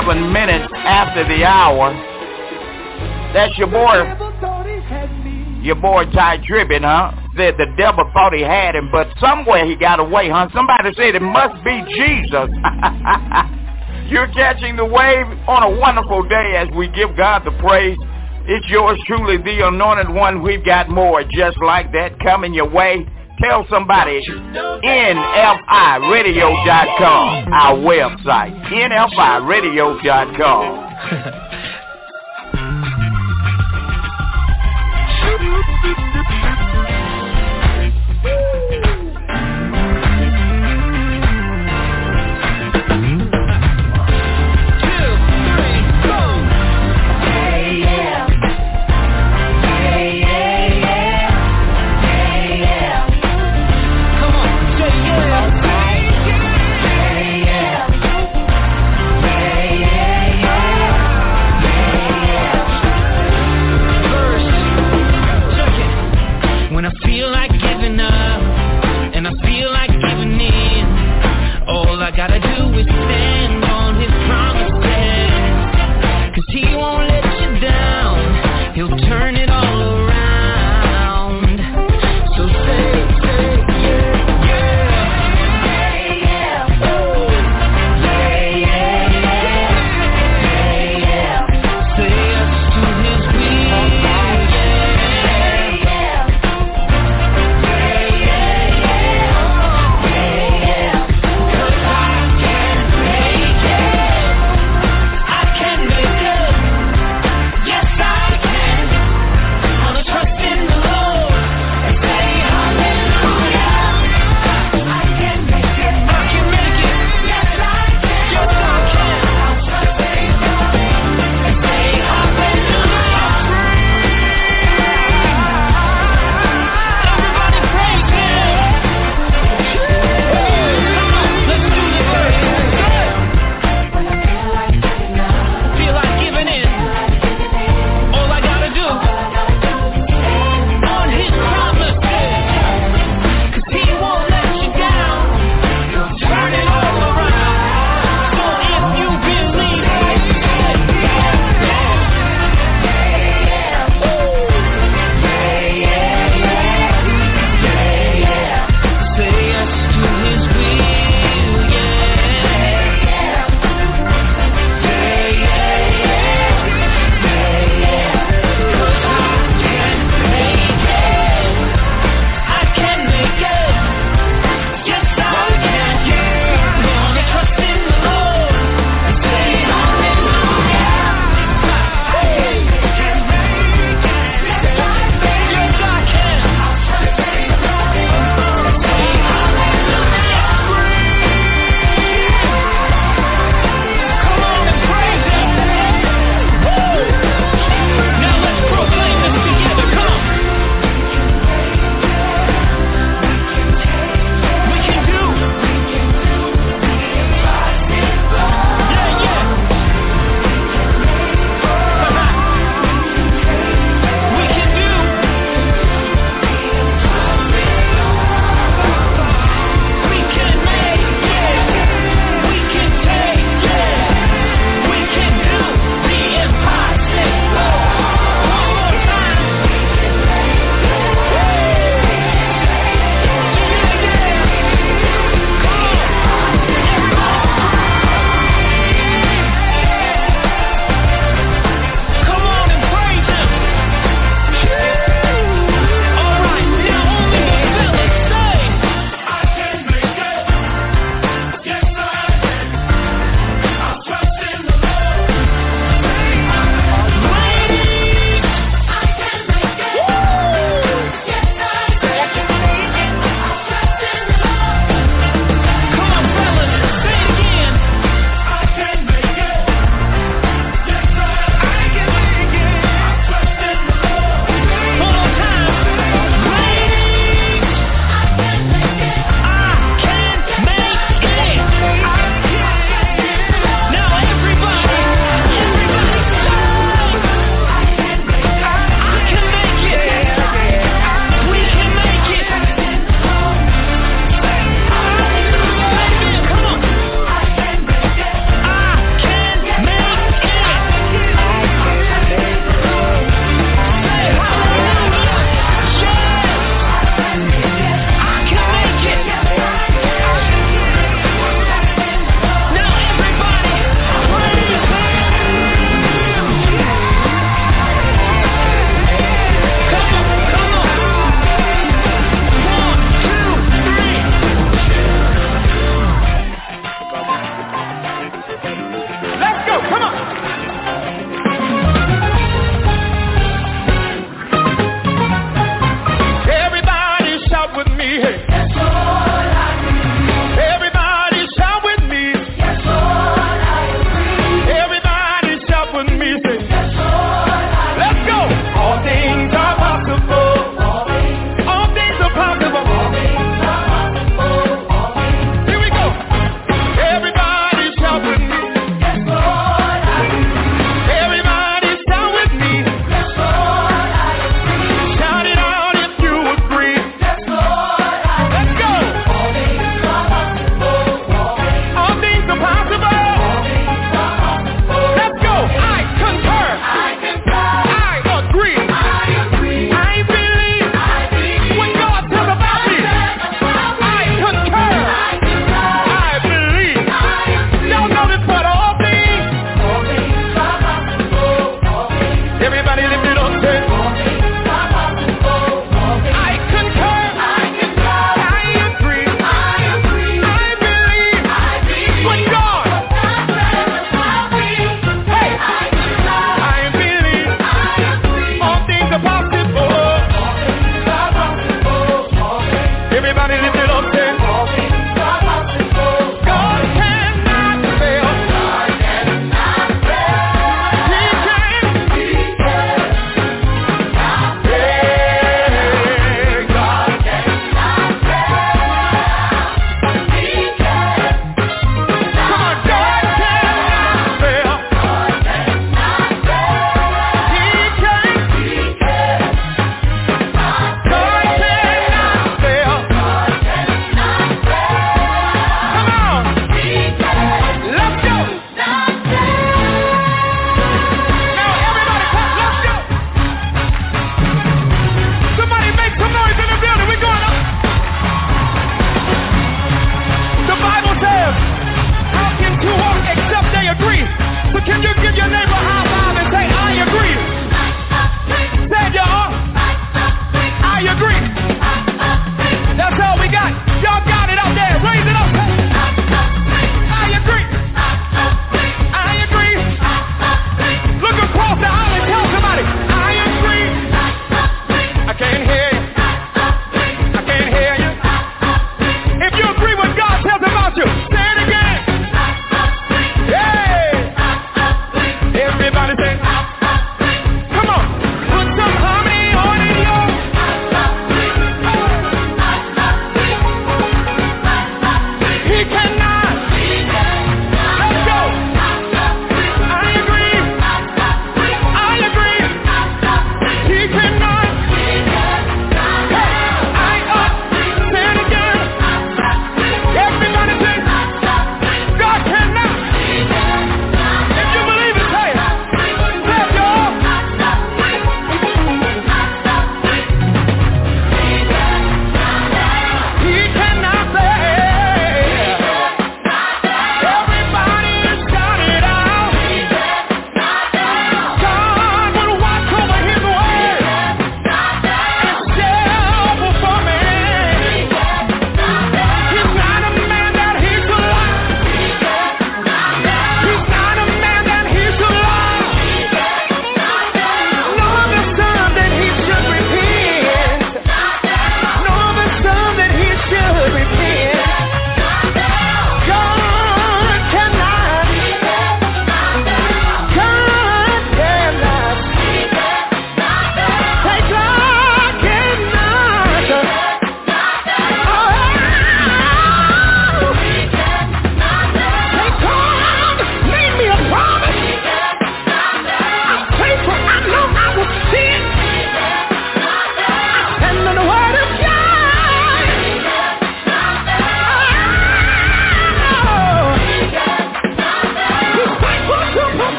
eleven minutes after the hour. That's your boy, your boy Ty Tribbett, huh? Said the devil thought he had him, but somewhere he got away, huh? Somebody said it must be Jesus. You're catching the wave on a wonderful day as we give God the praise. It's yours truly, the anointed one. We've got more just like that coming your way. Tell somebody, N F I radio dot com, our website, N F I radio dot com.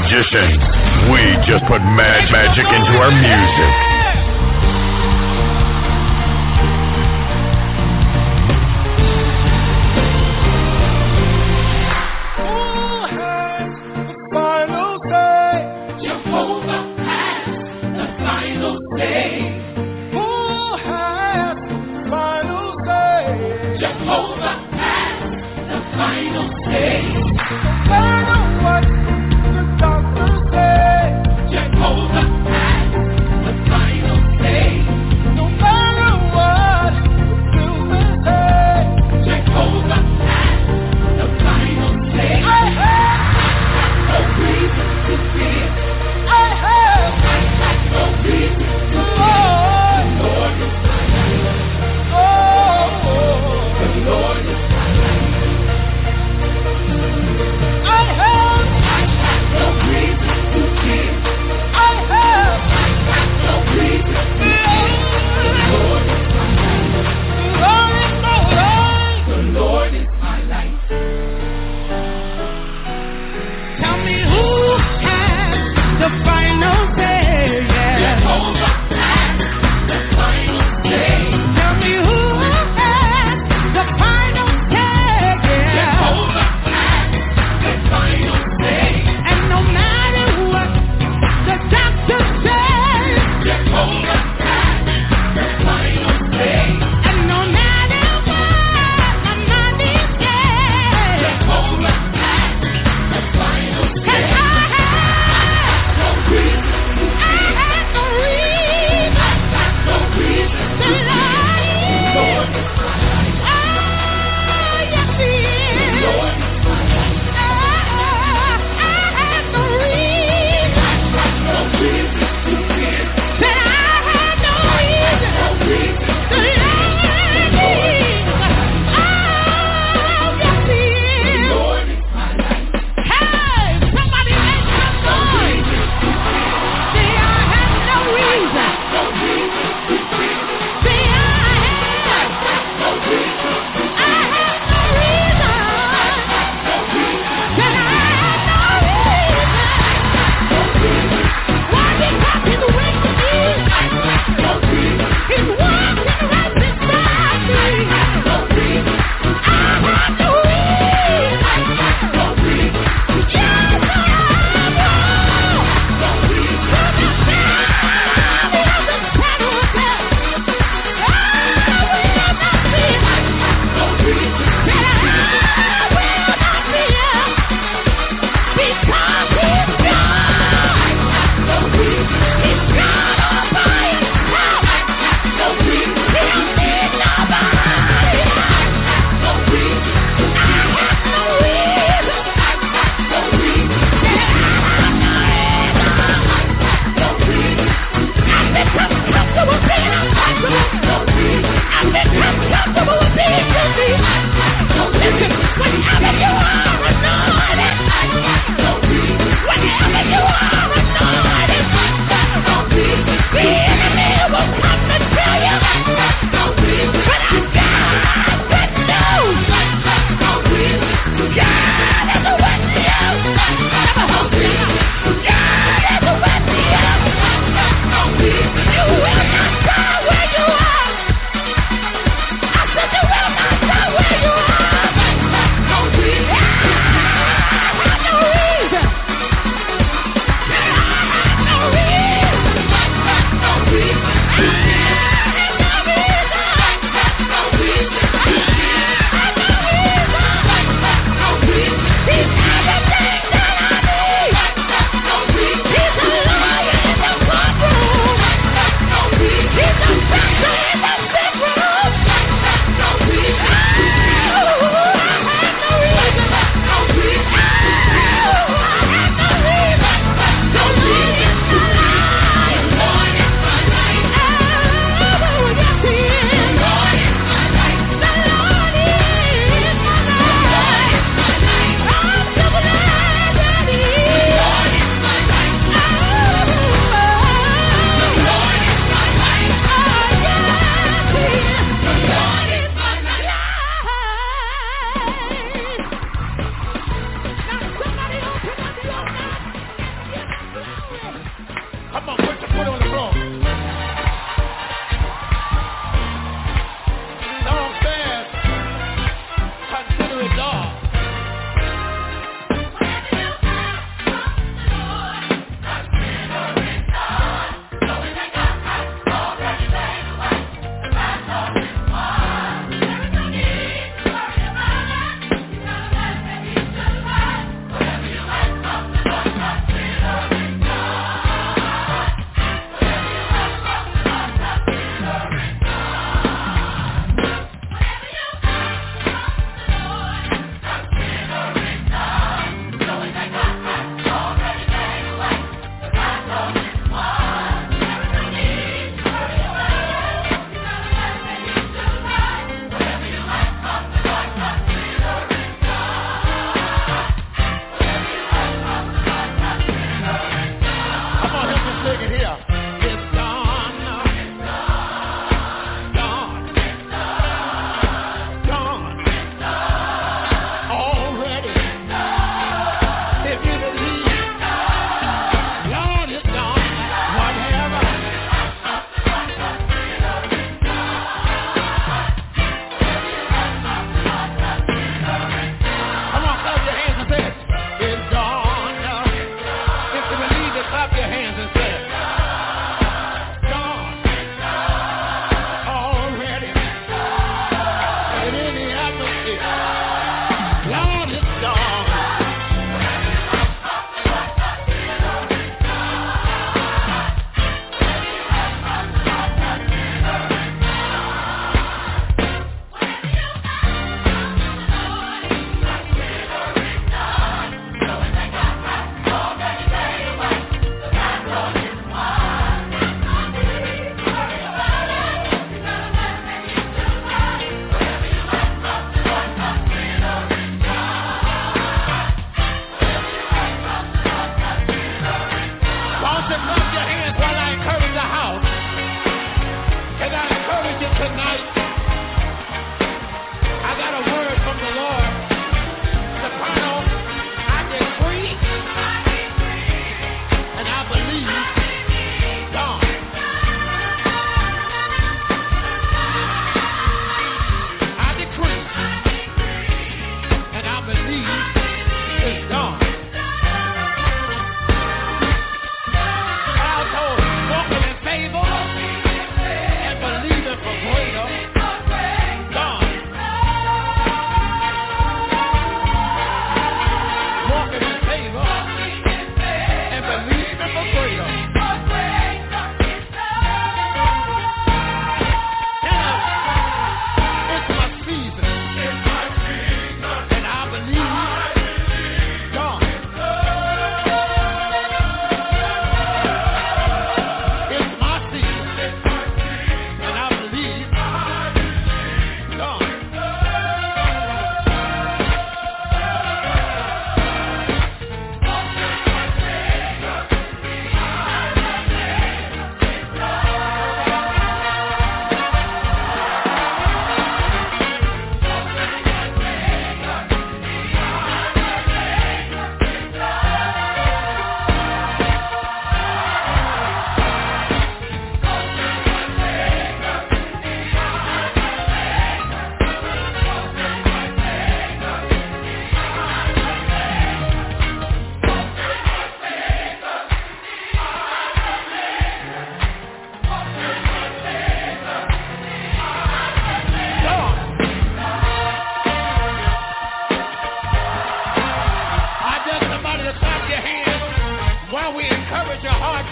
magicians. We just put mad magic into our music. Lord is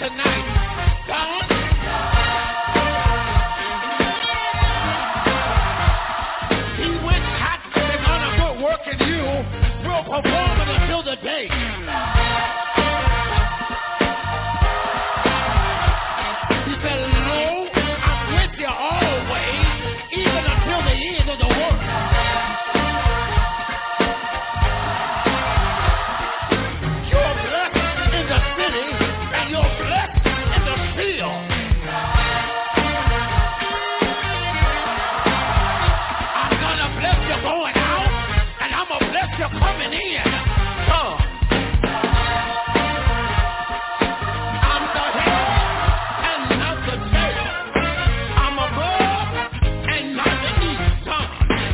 tonight. God, He which hath begun a good work in you will perform it until the day. He said, lo, I'm with you always, even until the end of the world. You're blessed in the city, and you're blessed in the field. I'm gonna bless you going out, and I'm gonna bless you coming in. Huh. I'm the head and not the tail. I'm above and not beneath. Son.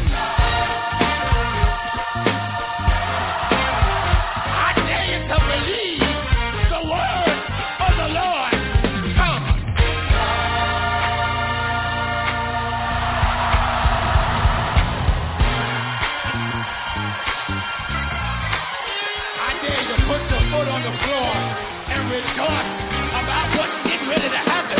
I dare you to believe the word of the Lord. Come. I dare you to put your foot on the floor and rejoice about what's getting ready to happen.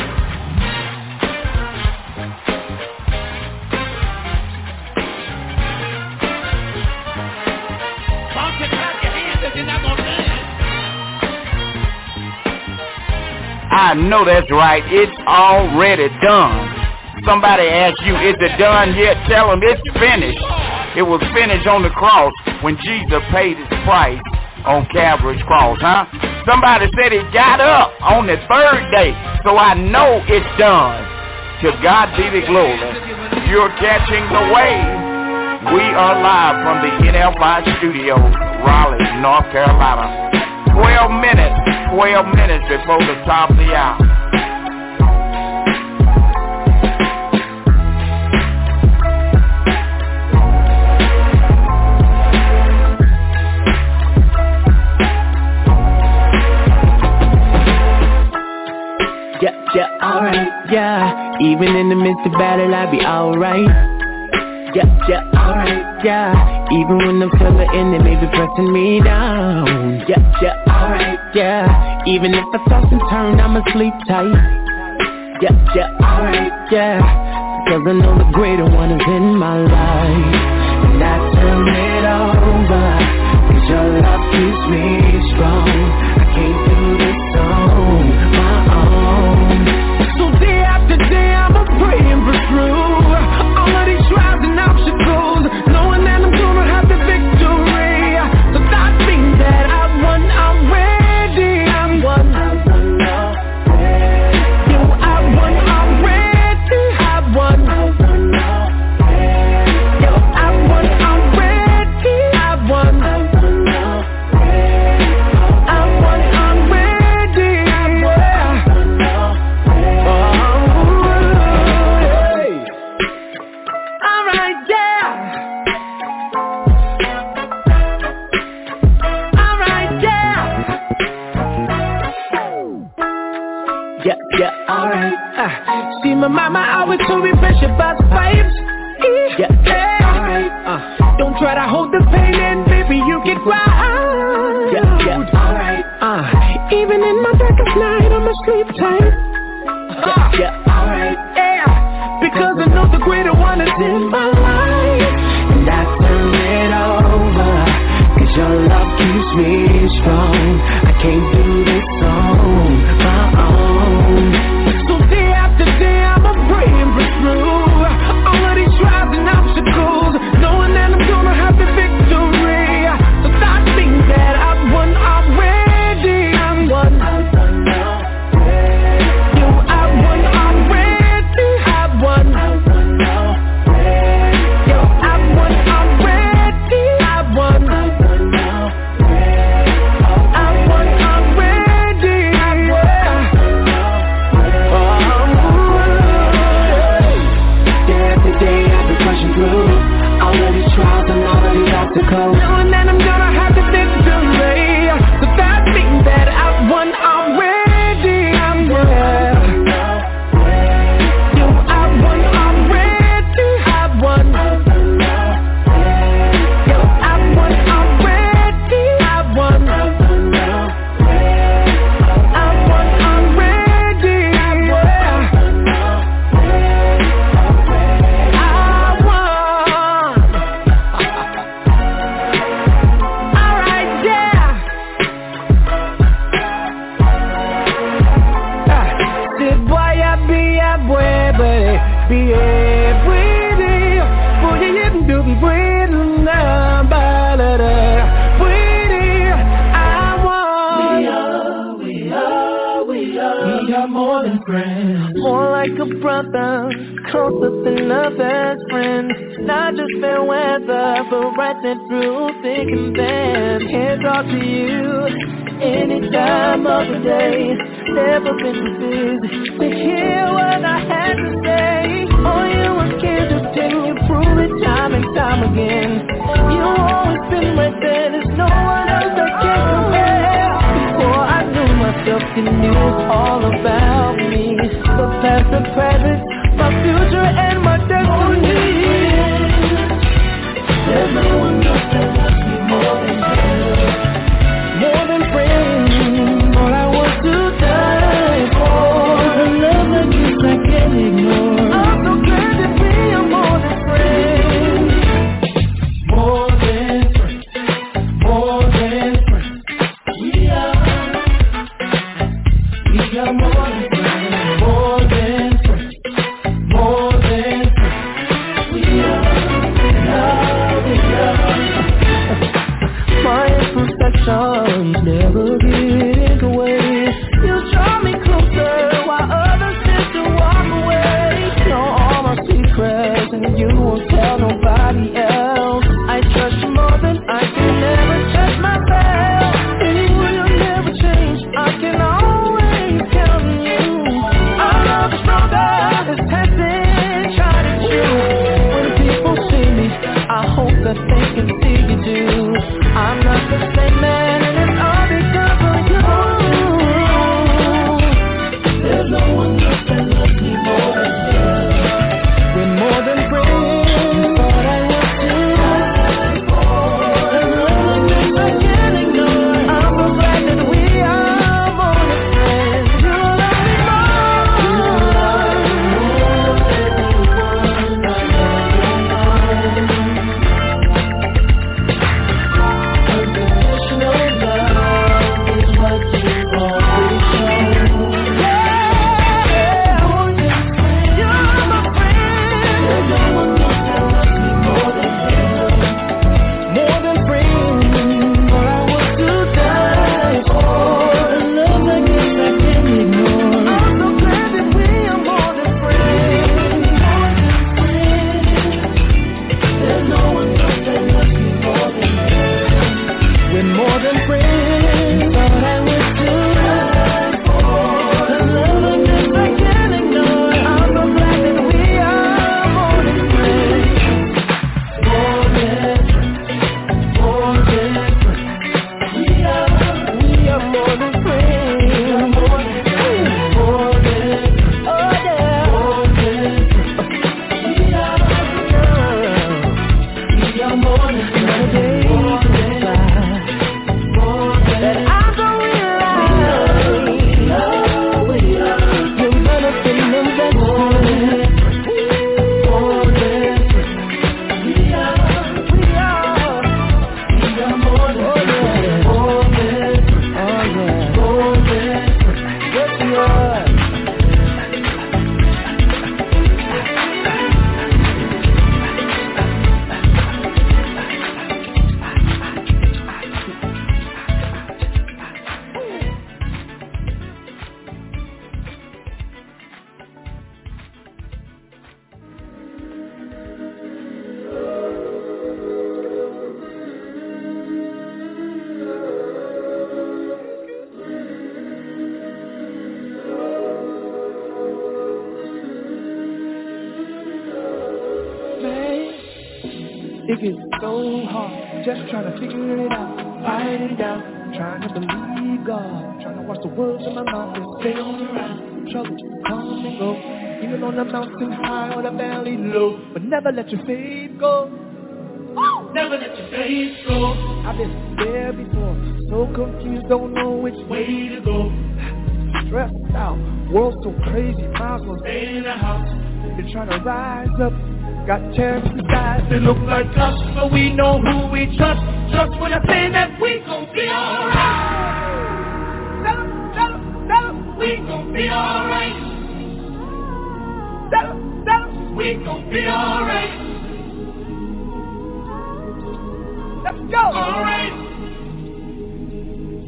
Bump and clap your hands if you're not gonna dance. I know that's right. It's already done. Somebody asked you, is it done yet? Tell them it's finished. It was finished on the cross when Jesus paid his price on Calvary's cross, huh? Somebody said he got up on the third day, so I know it's done. To God be the glory. You're catching the wave. We are live from the N F I studios, Raleigh, North Carolina. twelve minutes, twelve minutes before the top of the hour. Yeah, yeah, alright, yeah. Even in the midst of battle, I be alright. Yeah, yeah, alright, yeah. Even when I'm feeling in it, maybe pressing me down. Yeah, yeah, alright, yeah. Even if I toss and turn, I'ma sleep tight. Yeah, yeah, alright, yeah. Cause I know the greater one is in my life. And I turn it over, cause your love keeps me strong. I can't do this on my own. So day after day, I'm a praying for through all of these trials and obstacles, knowing that I'm gonna have the victory. So that means that I won already. I won, I won already. Yo, I won already. I won, I won already. Yo, I won already. I won, I won already. I won already. Alright, yeah. Alright, yeah. Yeah, yeah, alright. Uh, see, my mama always told me pressure about the vibes. Yeah, yeah, alright. Uh, don't try to hold the pain in, baby, you get wild. Yeah, yeah, alright. Uh, even in my darkest night, I'ma sleep tight. Yeah, yeah, alright. Yeah, because I know the greater one is in my life. And I turn it over, cause your love keeps me strong. I can't do this on my own. So day after day, I'm a praying for through all of these trials and obstacles, knowing that I'm gonna have the victory. So that means that I've won already. I'm won, I won already. Yo, I won already. I won, I won already. Yo, I won already. I won, I won already. I won already. like a brother, closer than a best friend. Not just fair weather, but right there through thick and thin. Can't talk to you any time of the day. Never been too busy to hear what I had to say. All you was kids just till you prove it time and time again. You always been right there, there's no one else that can compare. Before I knew myself, you knew all about me. The past, the present, my future and my destiny. There's no one else that loves me more than you. More than friends, all I want to die for. The love that you I can't ignore. I'm so glad to be a more than friends. More than friends, more than friends. We are, we are more than friends. More than friends, more than friends. We are, we are, we are. My imperfections never get in the way. You draw me closer while others tend to walk away. Know all my secrets and you won't tell nobody else. I trust you more than I can ever trust myself. And you will never change, I can always count on you. Our love is stronger, it's tested, tried and true. When people see me, I hope that they can see you too. I'm not the same man and it's all because of you. There's no one else that loves me more than you. We're more than friends, but I want to die for. The love that I can't ignore. I'm so glad that we are more than friends. You love me more. You love me more than anyone I ever known. Unconditional love is what you always show. It gets so hard, just trying to figure it out, fighting it out, trying to believe God, trying to watch the words in my mouth and stay on the right. Trouble come and go, even on the mountain high or the valley low, but never let your faith go. Never let your faith go. I've been there before, so confused, don't know which way to go. Stressed out, world so crazy, might as well stay in the house. Been trying to rise up, got terrorists inside. They look like us, but we know who we trust. Trust when I say that we gon' be alright. Tell 'em, tell 'em, tell 'em, we gon' be alright. Tell 'em, tell 'em, we gon' be alright. Let's go. Alright.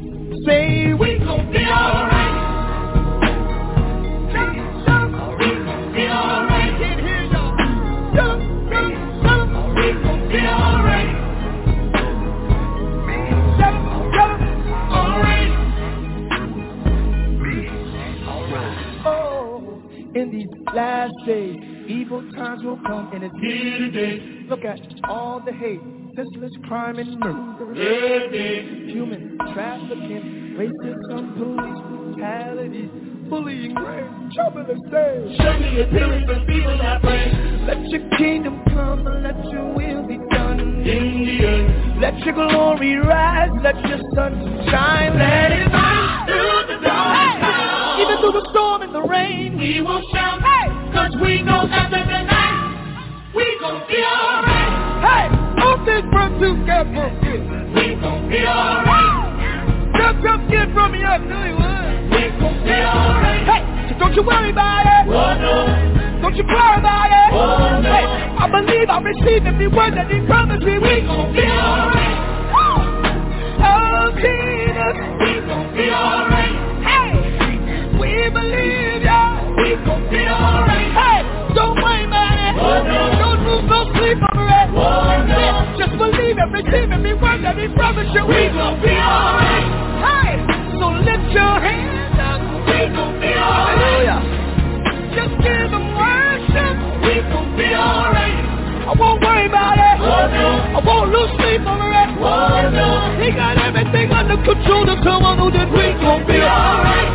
Say we gon' be alright. Tell 'em, tell 'em, we gon' days, evil times will come, and it's here today. Look at all the hate, senseless crime and murder. Yeah, human trafficking, racism, police brutality, bullying, rape, trouble and stain. Show me a spirit for people I pray. Let your kingdom come and let your will be done in the earth. Let your glory rise, let your sun shine, let it shine through the dark. Hey. Even through the storm and the rain, we will shout, hey, cause we know after the night, we gon' be alright. Hey, all this front to get from you, we gon' be alright. Jump, jump, get from me, I knew you would. We gon' be alright. Hey, so don't you worry about it. Oh no. Don't you cry about it. Oh no. Hey, I believe I receive every word that He promised me. We gon' be alright. Oh Jesus, we gon' be alright. Hey, we believe ya. We gon' be alright. Hey, don't worry about it. Oh no. Don't lose no sleep over it. Oh no. Just believe and receive every word that He promised you. We gon' be alright. Hey, so lift your hands up. We gon' be alright. Hallelujah. Just give Him worship. We gon' be alright. I won't worry about it. Oh no. I won't lose sleep over it. Oh no. He got everything under control. To someone who did. We gon' be alright.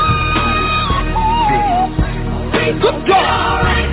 We gon' be alright.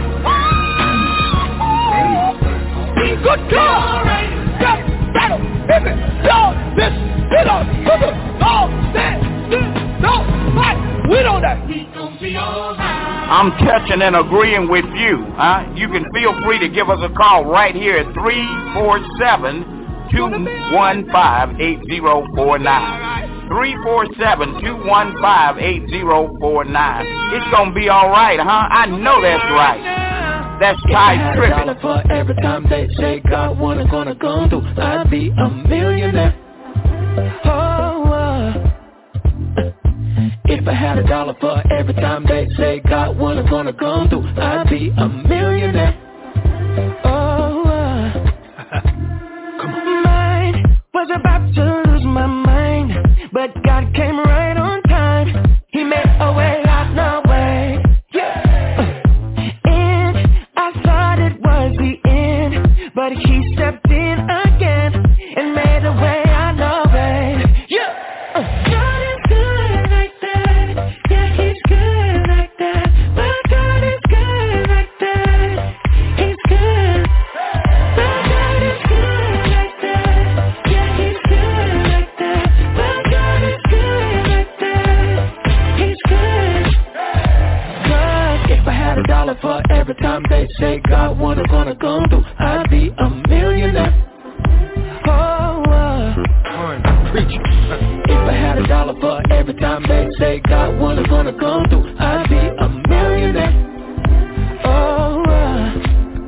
We gon' be alright. Yes, battle, if it, don't, this, it don't, put it, all, that, this, don't, fight, we don't that. We gon' be alright. I'm touching and agreeing with you. Huh? You can feel free to give us a call right here at three four seven, two one five, eight zero four nine. three four seven, two one five, eight zero four nine. It's gonna be alright, huh? I know that's right. That's Ty Trippin'. For every time they say God wasn't gonna come through, I'd be a millionaire. Oh, uh. If I had a dollar for every time they say God wasn't gonna come through, I'd be a millionaire. Oh, uh. Come on. Mine was about to lose my mind, but God came right on time. He made a way out no way. Yeah. And I thought it was the end, but He stepped in again and made a way out no way. Yeah. God is good like that. Yeah, He's good like that. My God is good like that. He's good. My God is good like that. Yeah, He's good like that. My God is good like that. He's good. Cause if I had a dollar for every time they say God wasn't gonna come through, I'd be a millionaire. Oh, uh. If I had a dollar for every time they say God wasn't gonna come through, I'd be a millionaire. Oh, uh.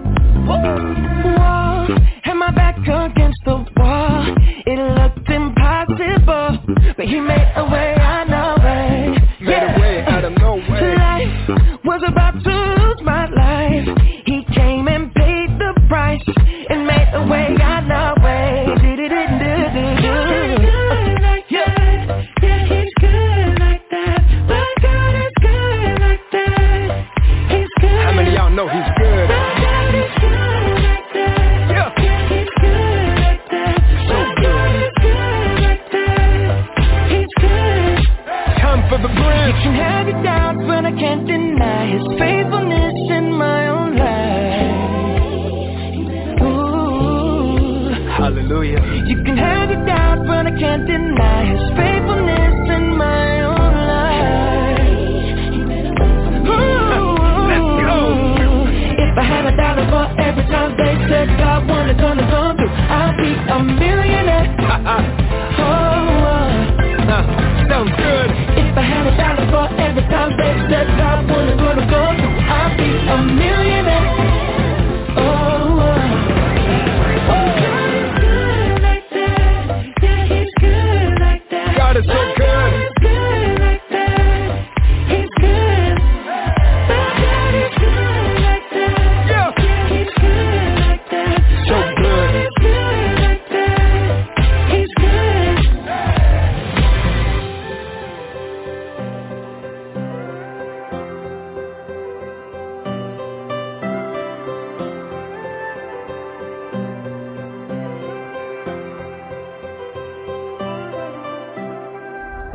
Whoa, had my back against the wall. It looked impossible, but He made a way out of no way. Made a way out of no way. Life was about to lose my life. He came and paid the price and made a way out of no way. No, He's good. Yeah. So good. Time for the bridge. You can have it down, but I can't deny His faithfulness in my own life. Ooh. Hallelujah. You can have it down, but I can't deny His faithfulness in my own life. Ooh. Let's go. If I had a dollar for every time they said God wasn't gonna come through, I'd be a millionaire. Uh-uh. Oh, uh. uh, sounds good. If I had a dollar for every time they said God wasn't gonna come through, I'd be a millionaire. Oh, uh. God is good like that. Yeah, He's good like that. God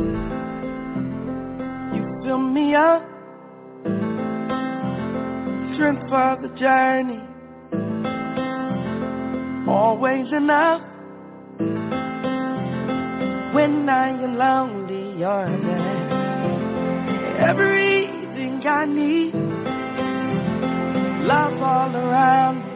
You fill me up, strength for the journey, always enough. When I am lonely, you're there. Everything I need, love all around me.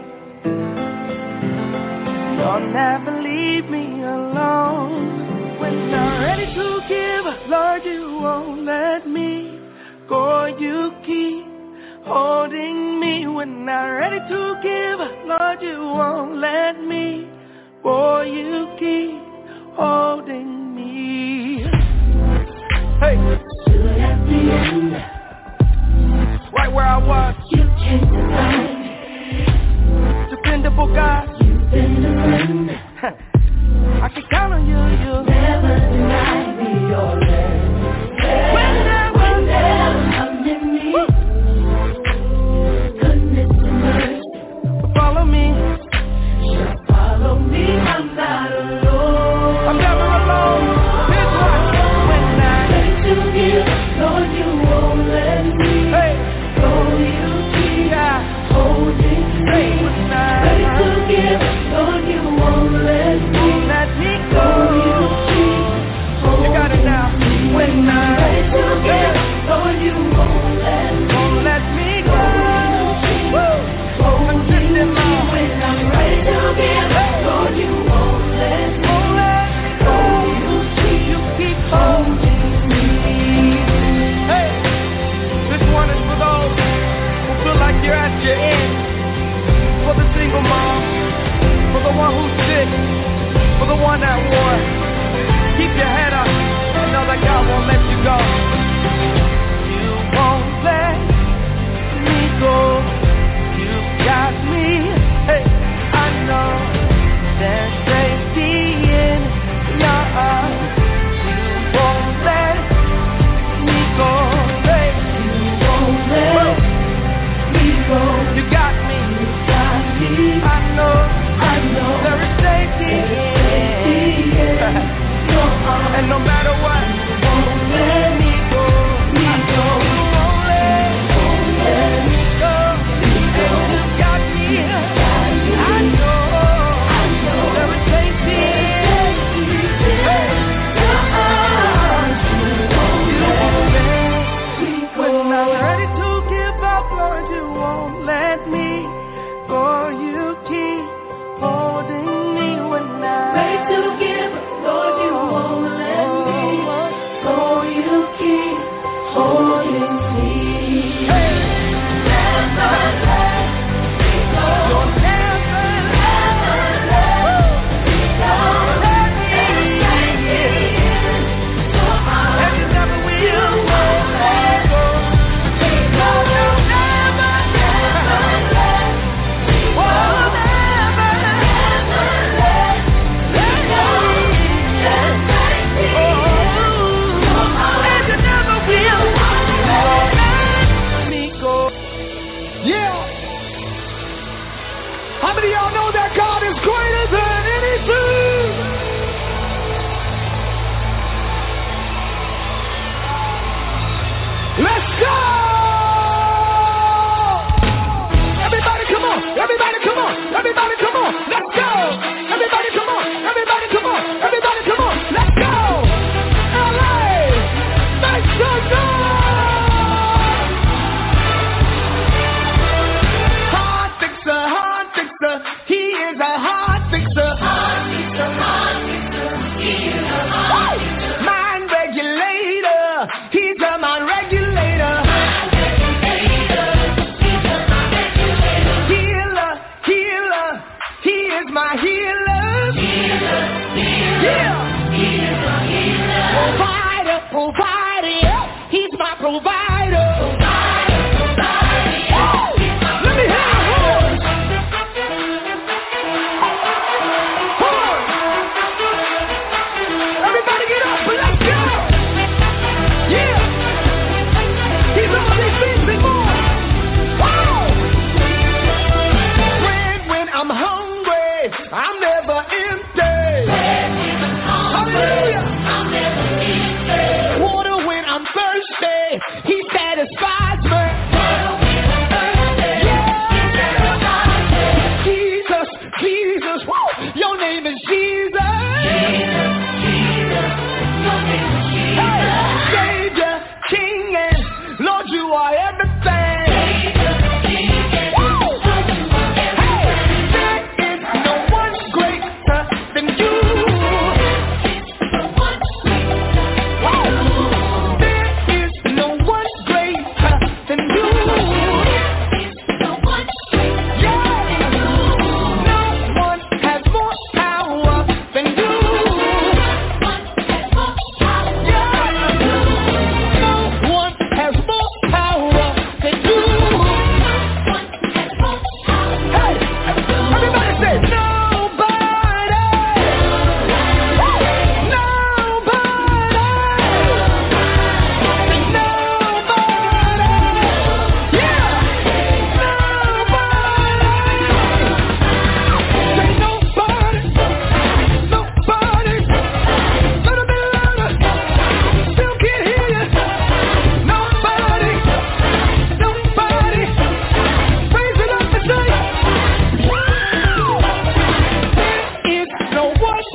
You'll never leave me alone. When I'm ready to give, Lord, you won't let me go. You keep holding me. When I'm ready to give, Lord, you won't let me go. You keep holding me. Hey, stood at the end, right where I was. You changed the line. Dependable God, You've been a friend. I can count on you. You never deny me your love. Whenever, come in me, goodness and mercy follow me. shall follow me. I'm not alone. I'm never alone. Here's what. When I'm ready to give, Lord, you won't let me hey, go. You keep yeah, holding me. hey, when I'm Ready to give, Lord, you won't let me won't let me go. go. You keep You got it now. When I'm ready to give, Lord, you won't let me won't let me go. Woo. hold I'm drifting me. off. When I'm ready to give, Lord, you won't let me Won't let me go. go. You keep You keep holding me. Hey, this one is for those who feel like you're at your end. For the single mom, for the one who's sick, for the one at war. Keep your head up and know that God won't let you go. You won't let me go. You got me. Hey, I know there's safety in your arms. You won't let me go. Hey, You won't let me go. you got me. You got me. I know I know there is safety in your arms and no matter what, won't let me go.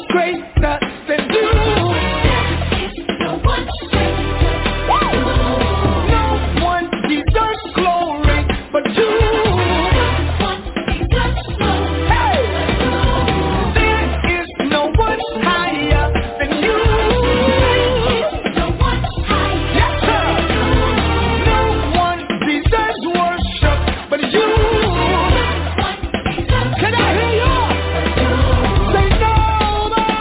greater than you. No one deserves glory but you. Hey! There is no one higher than you. Yes, sir. No one deserves worship but you. Can I hear you? Say nobody.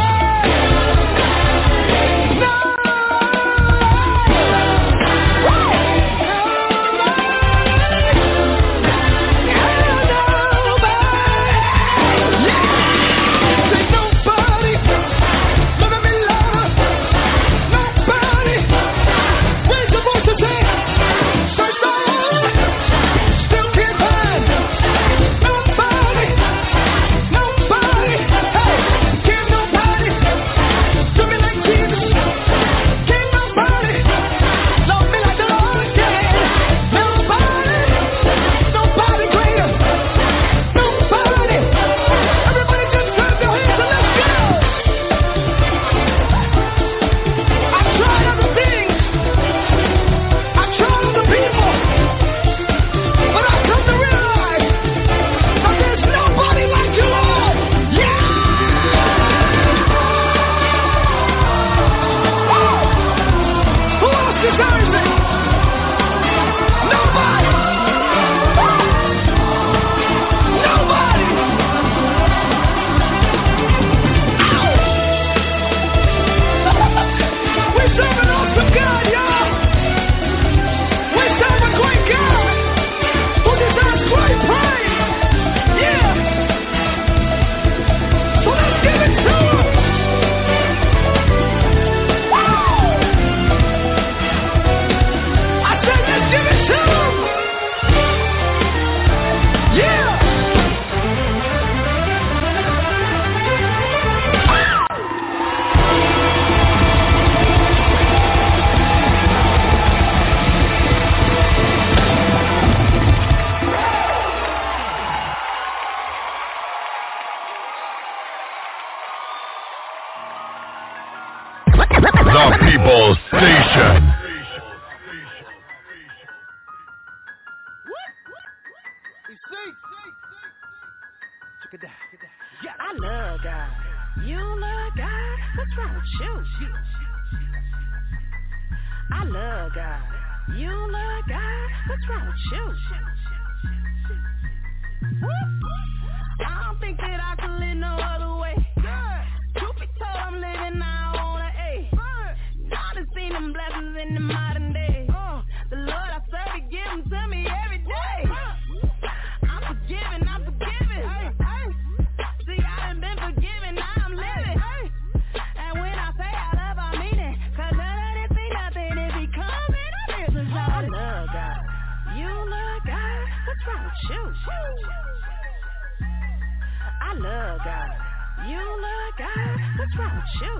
The People's Station. I love God. You love God? What's wrong with you? I love God. You love God? What's wrong with you? I don't think that I can live no other way. Truth be told, I'm living now on an A. I done seen them blessings in the modern day. The Lord I serve, He give them to me every day. I'm forgiven, I'm forgiven. See, I done been forgiven, now I'm living. And when I say I love, I mean it. Cause none of this ain't nothing if He coming on this. I love God. You love God? What's wrong with you? I love God. You love God? What's wrong with you?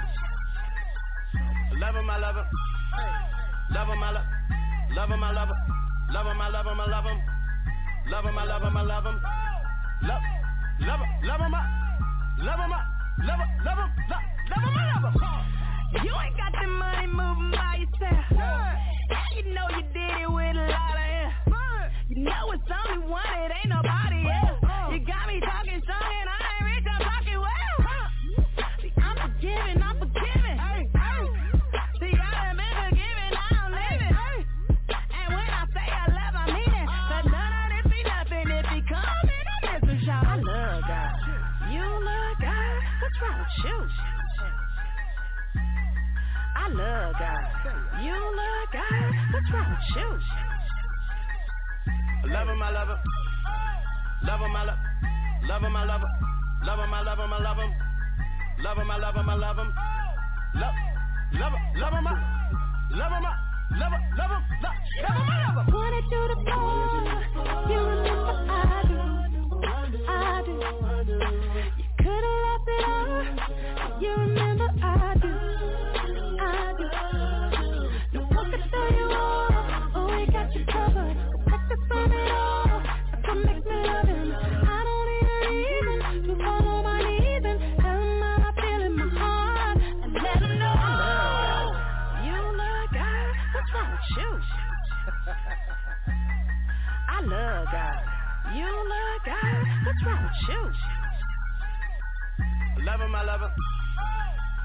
Love him, I love him. Love him, I love Love him, I love him. Love him, I love him, I love him. Love him, I love him, I love him. Love, love him, love him, I love him, I love him, love him, love him, I love him. You ain't got the money moving by yourself. And you know you did it with a lot of air. You know it's only one, it ain't nobody else. You got me talking strong and I ain't rich, I'm talking well. See, I'm forgiving, I'm forgiving. See, I done been forgiven, now I'm living. And when I say I love, I mean it. Cause none of this be nothing if He coming on this and shout. I love God. You love God? What's wrong with you? I love God. You love God? What's wrong with you? Love him, I love him. Love him, I love Love him, I love him. Love him, I love him, I love him. Love him, I love him, I love him. Love, love him, love him, I love him, I love him, love him, love him, I love him. Wanted you to fall, you remember I do, I do. You could've left it all, you remember I do, I do. No one could throw you off, oh we got you covered. Protect us from it all, that's what makes me love Him. I don't need a reason to fall on my knees and tell Him I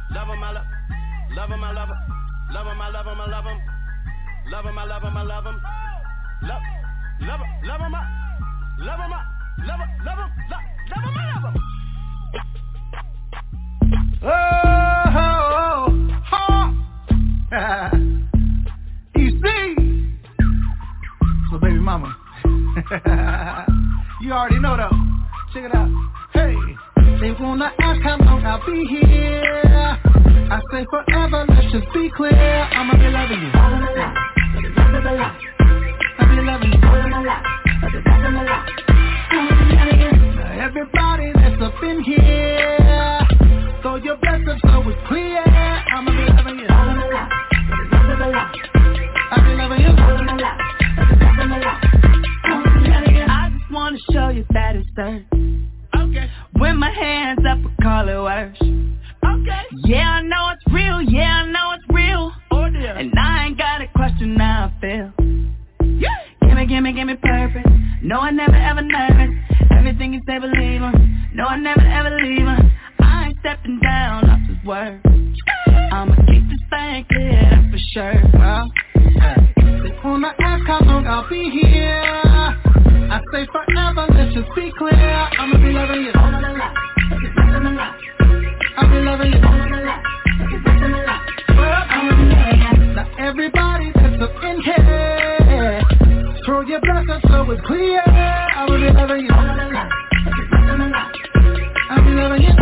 Love him, I love, love him, I love him. Love him, I love him, I love him. Love him, I love him, I love him. Love, love him, love him, I love him, I love him, love him, love, love him, I love him. Oh, oh, oh. You see, so baby mama, you already know though. Check it out. Hey, they wanna ask how long I'll be here. I say forever, let's just be clear. I'ma be loving you. I'll be loving you. Now everybody that's up in here, throw your blessings so it's clear. I'ma be loving you. I'll be loving you. I just wanna show you that it's dirt. Okay. When my hands up, I call it worse. Okay. Yeah, I know it's real. Yeah, I know it's real. Oh dear. And I ain't got a question, how I feel. Yeah. Gimme, gimme, gimme purpose. No, I never ever nervous. Everything you say, believe him. No, I never ever leave him. I ain't stepping down off his word. I'ma keep this thing clear, that's for sure. Well, they wanna ask how long I'll be here. I say forever, let's just be clear. I'ma be loving you. I'll be loving you. Now everybody that's up in here, throw your blessings so it's clear. I'll be loving you. I'll be loving you.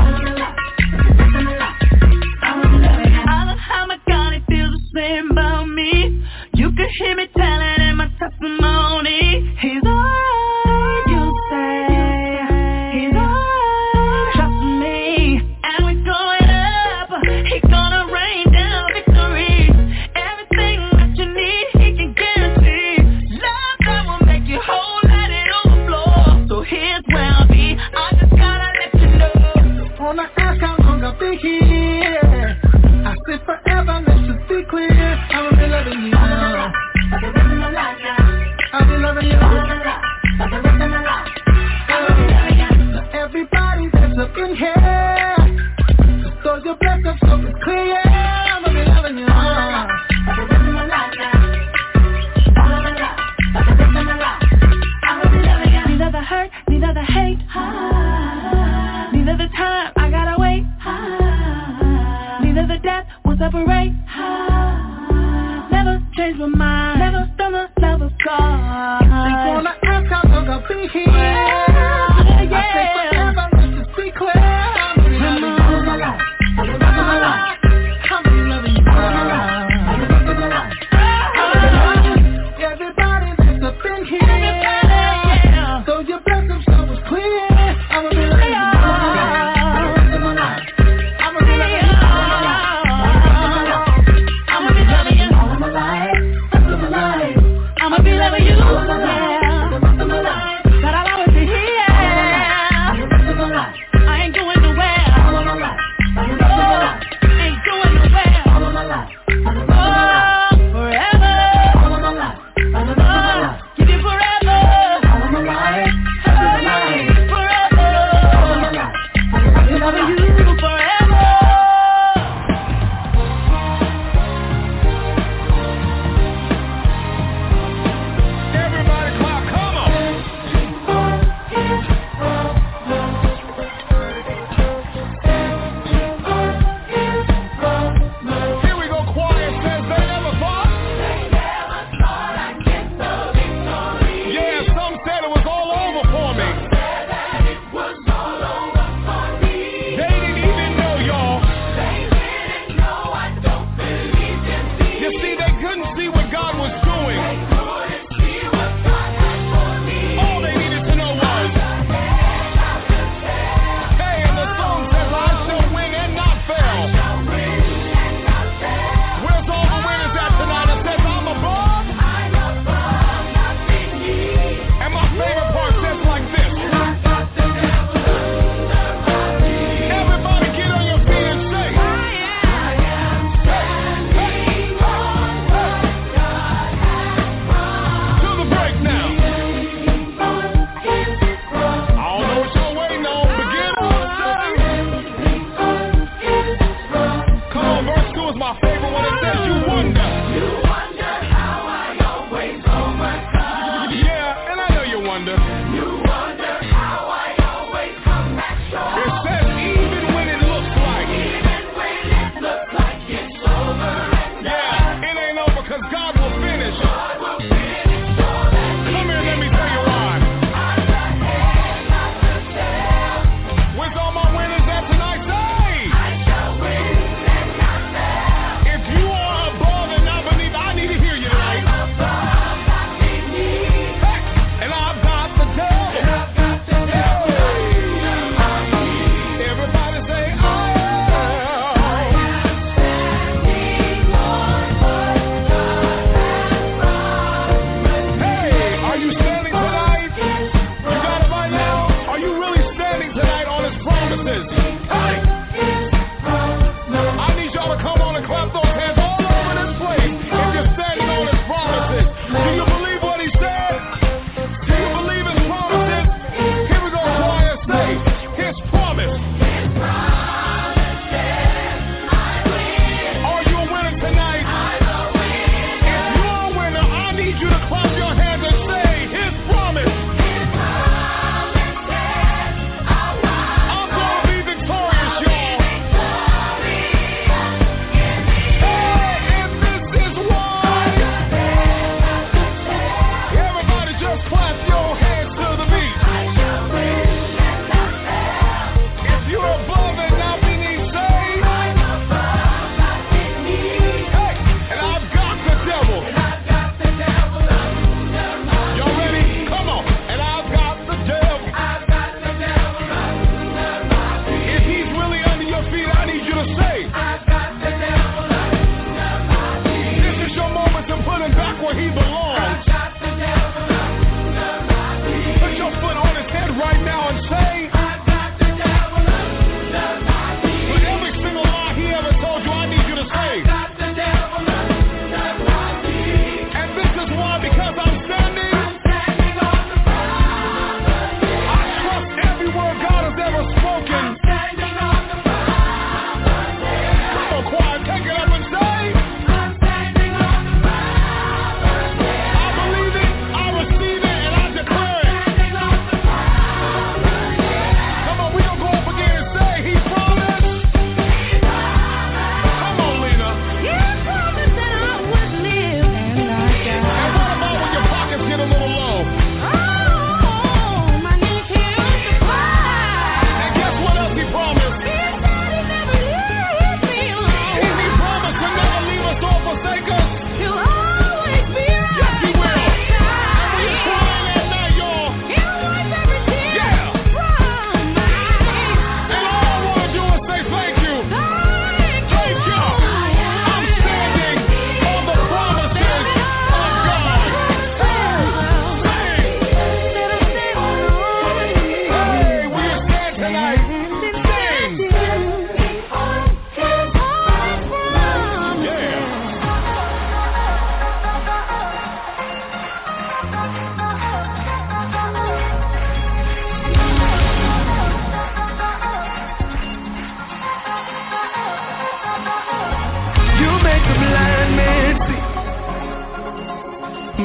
I love how my God, it feels the same about me. You can hear me telling in my testimony. He's alright, you say. He's alright, trust me. And we're going up. He's gonna rain down victory. Everything that you need, he can guarantee. Love that will make you whole, let it overflow. So here's where I'll be. I just gotta let you know. Wanna ask how long I'll be here. I say forever, let's just be clear. I'll be loving you. I'll be loving you. Now everybody that's up in here, just throw your blessings so it's clear. I'ma be loving you. Neither the hurt, neither the hate, neither the time I gotta wait, neither the death will separate. Never change my mind, never done the love of God. They wanna ask how long I'll be here. I say forever, let's just be clear. I'ma be loving you. I'ma be loving you. Everybody that's up in here, so your blessings so it's clear. I'ma be loving you. I'ma be loving you.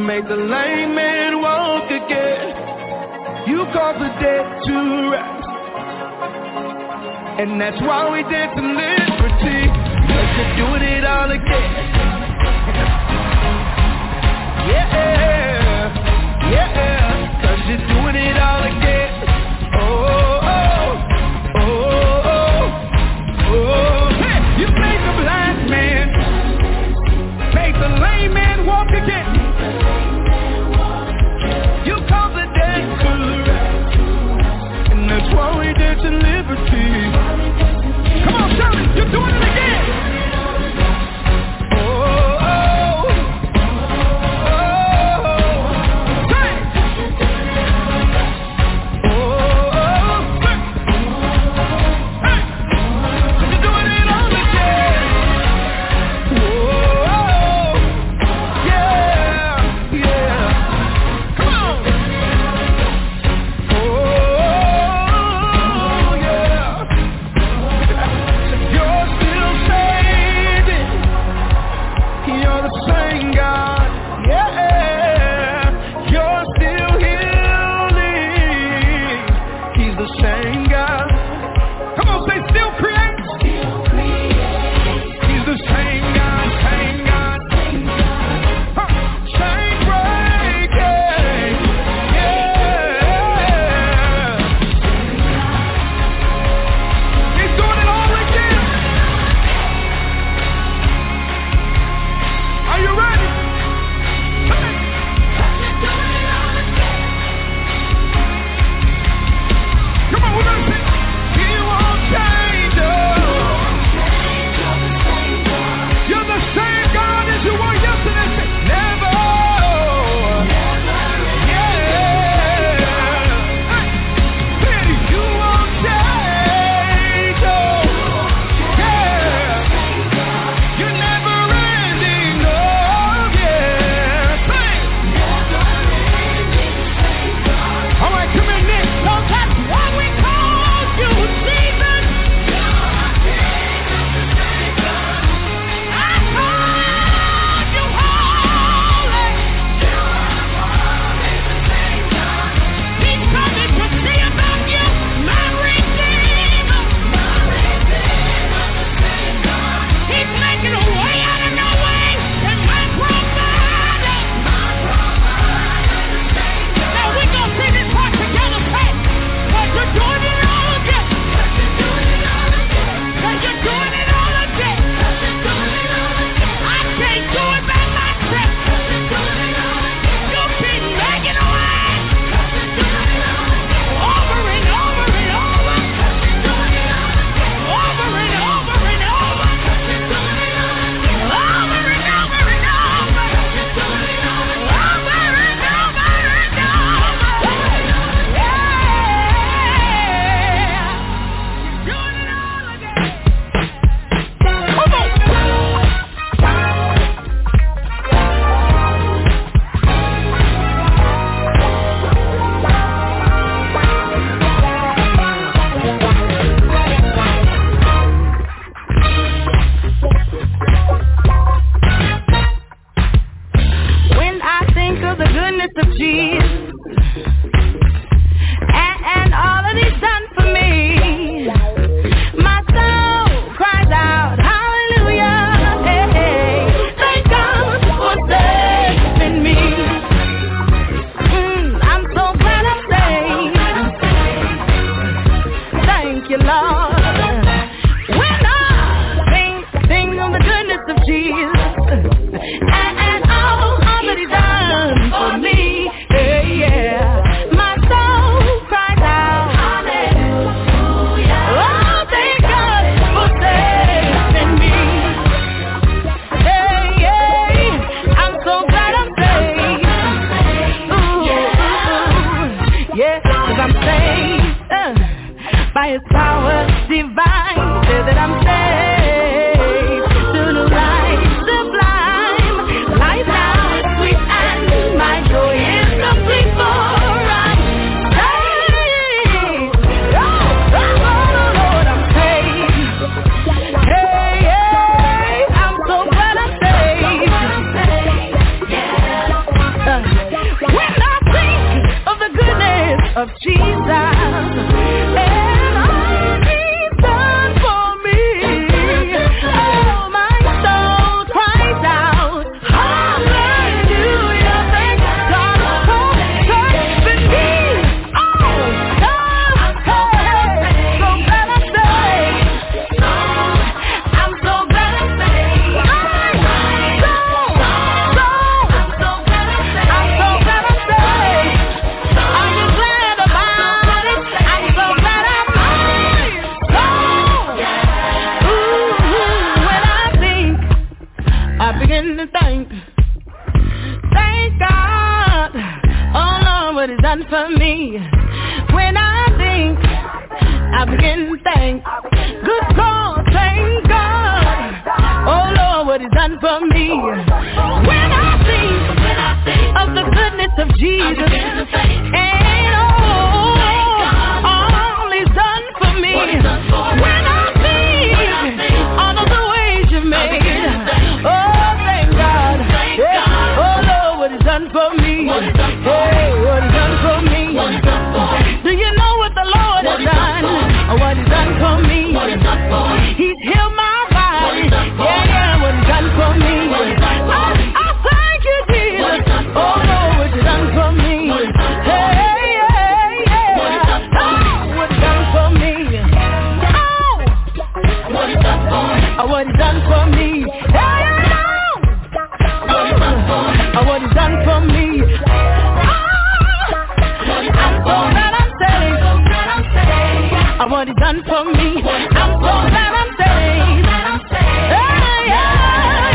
made the lame man walk again. You caused the dead to rise. And that's why we dance in liberty. Cause you're doing it all again. Yeah, yeah, cause you're doing it all again. Oh, oh, oh, oh, oh. Hey, you made the blind man, made the lame man walk again. You caused the dead to rise. And that's why we dance in liberty. Come on, shout it, you're doing it again. Oh, of Jesus and all He's done for me. Oh, my soul cries out, hallelujah, thank God for saving me. Oh, God, hey, so glad I'm saved. I'm so glad I'm saved. I'm so, so, I'm so glad I'm saved. I'm so glad I'm saved. Are you glad about it? I'm so glad I'm mine. So, ooh, when I think, I begin to think, thank God, oh Lord, what He's done for me. When I think, I begin to think, good God, thank God, oh Lord, what He's done for me. When I think of the goodness of Jesus and oh, all He's done for me. When I think all of the ways You made, oh thank God, yeah. Oh Lord, what He's done for me. Hey, what He's done for me. Do you know what the Lord has done? What He's done for me. He's healed my body. Yeah, yeah, what He's done for me. I, I thank You, Jesus. Oh Lord, what You done for me. Hey, yeah, yeah. Oh, what You done for me. Oh, what He done for me. Hey, oh, what He done for me. I'm so glad I'm saved. Oh, what He done for me. I'm so glad I'm saved. Hey, yeah,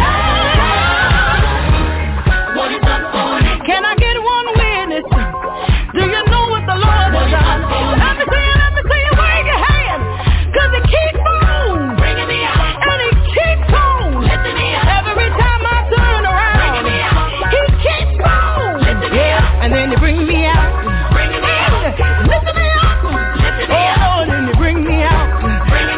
yeah. Can I get one witness? Do you know what the Lord has done? Let me see you, let me see you wave your hand. Cause He keeps on bringing me out. And He keeps on lifting me up. Every time I turn around, bringing me out. He keeps on lifting me up. And then He bring me out. Bringing me out. Lifting me up. Lifting me up. Oh Lord, and He bring me out. Bringing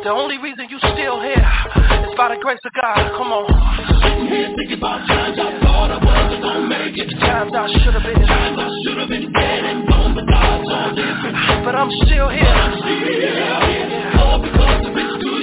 The only reason you still here is by the grace of God. Come on. Sitting here thinking about times I thought I wasn't gonna make it. Times I should have been. Times I should have been dead and gone, but God's all different. But I'm still here. But I'm still here. All because of His good.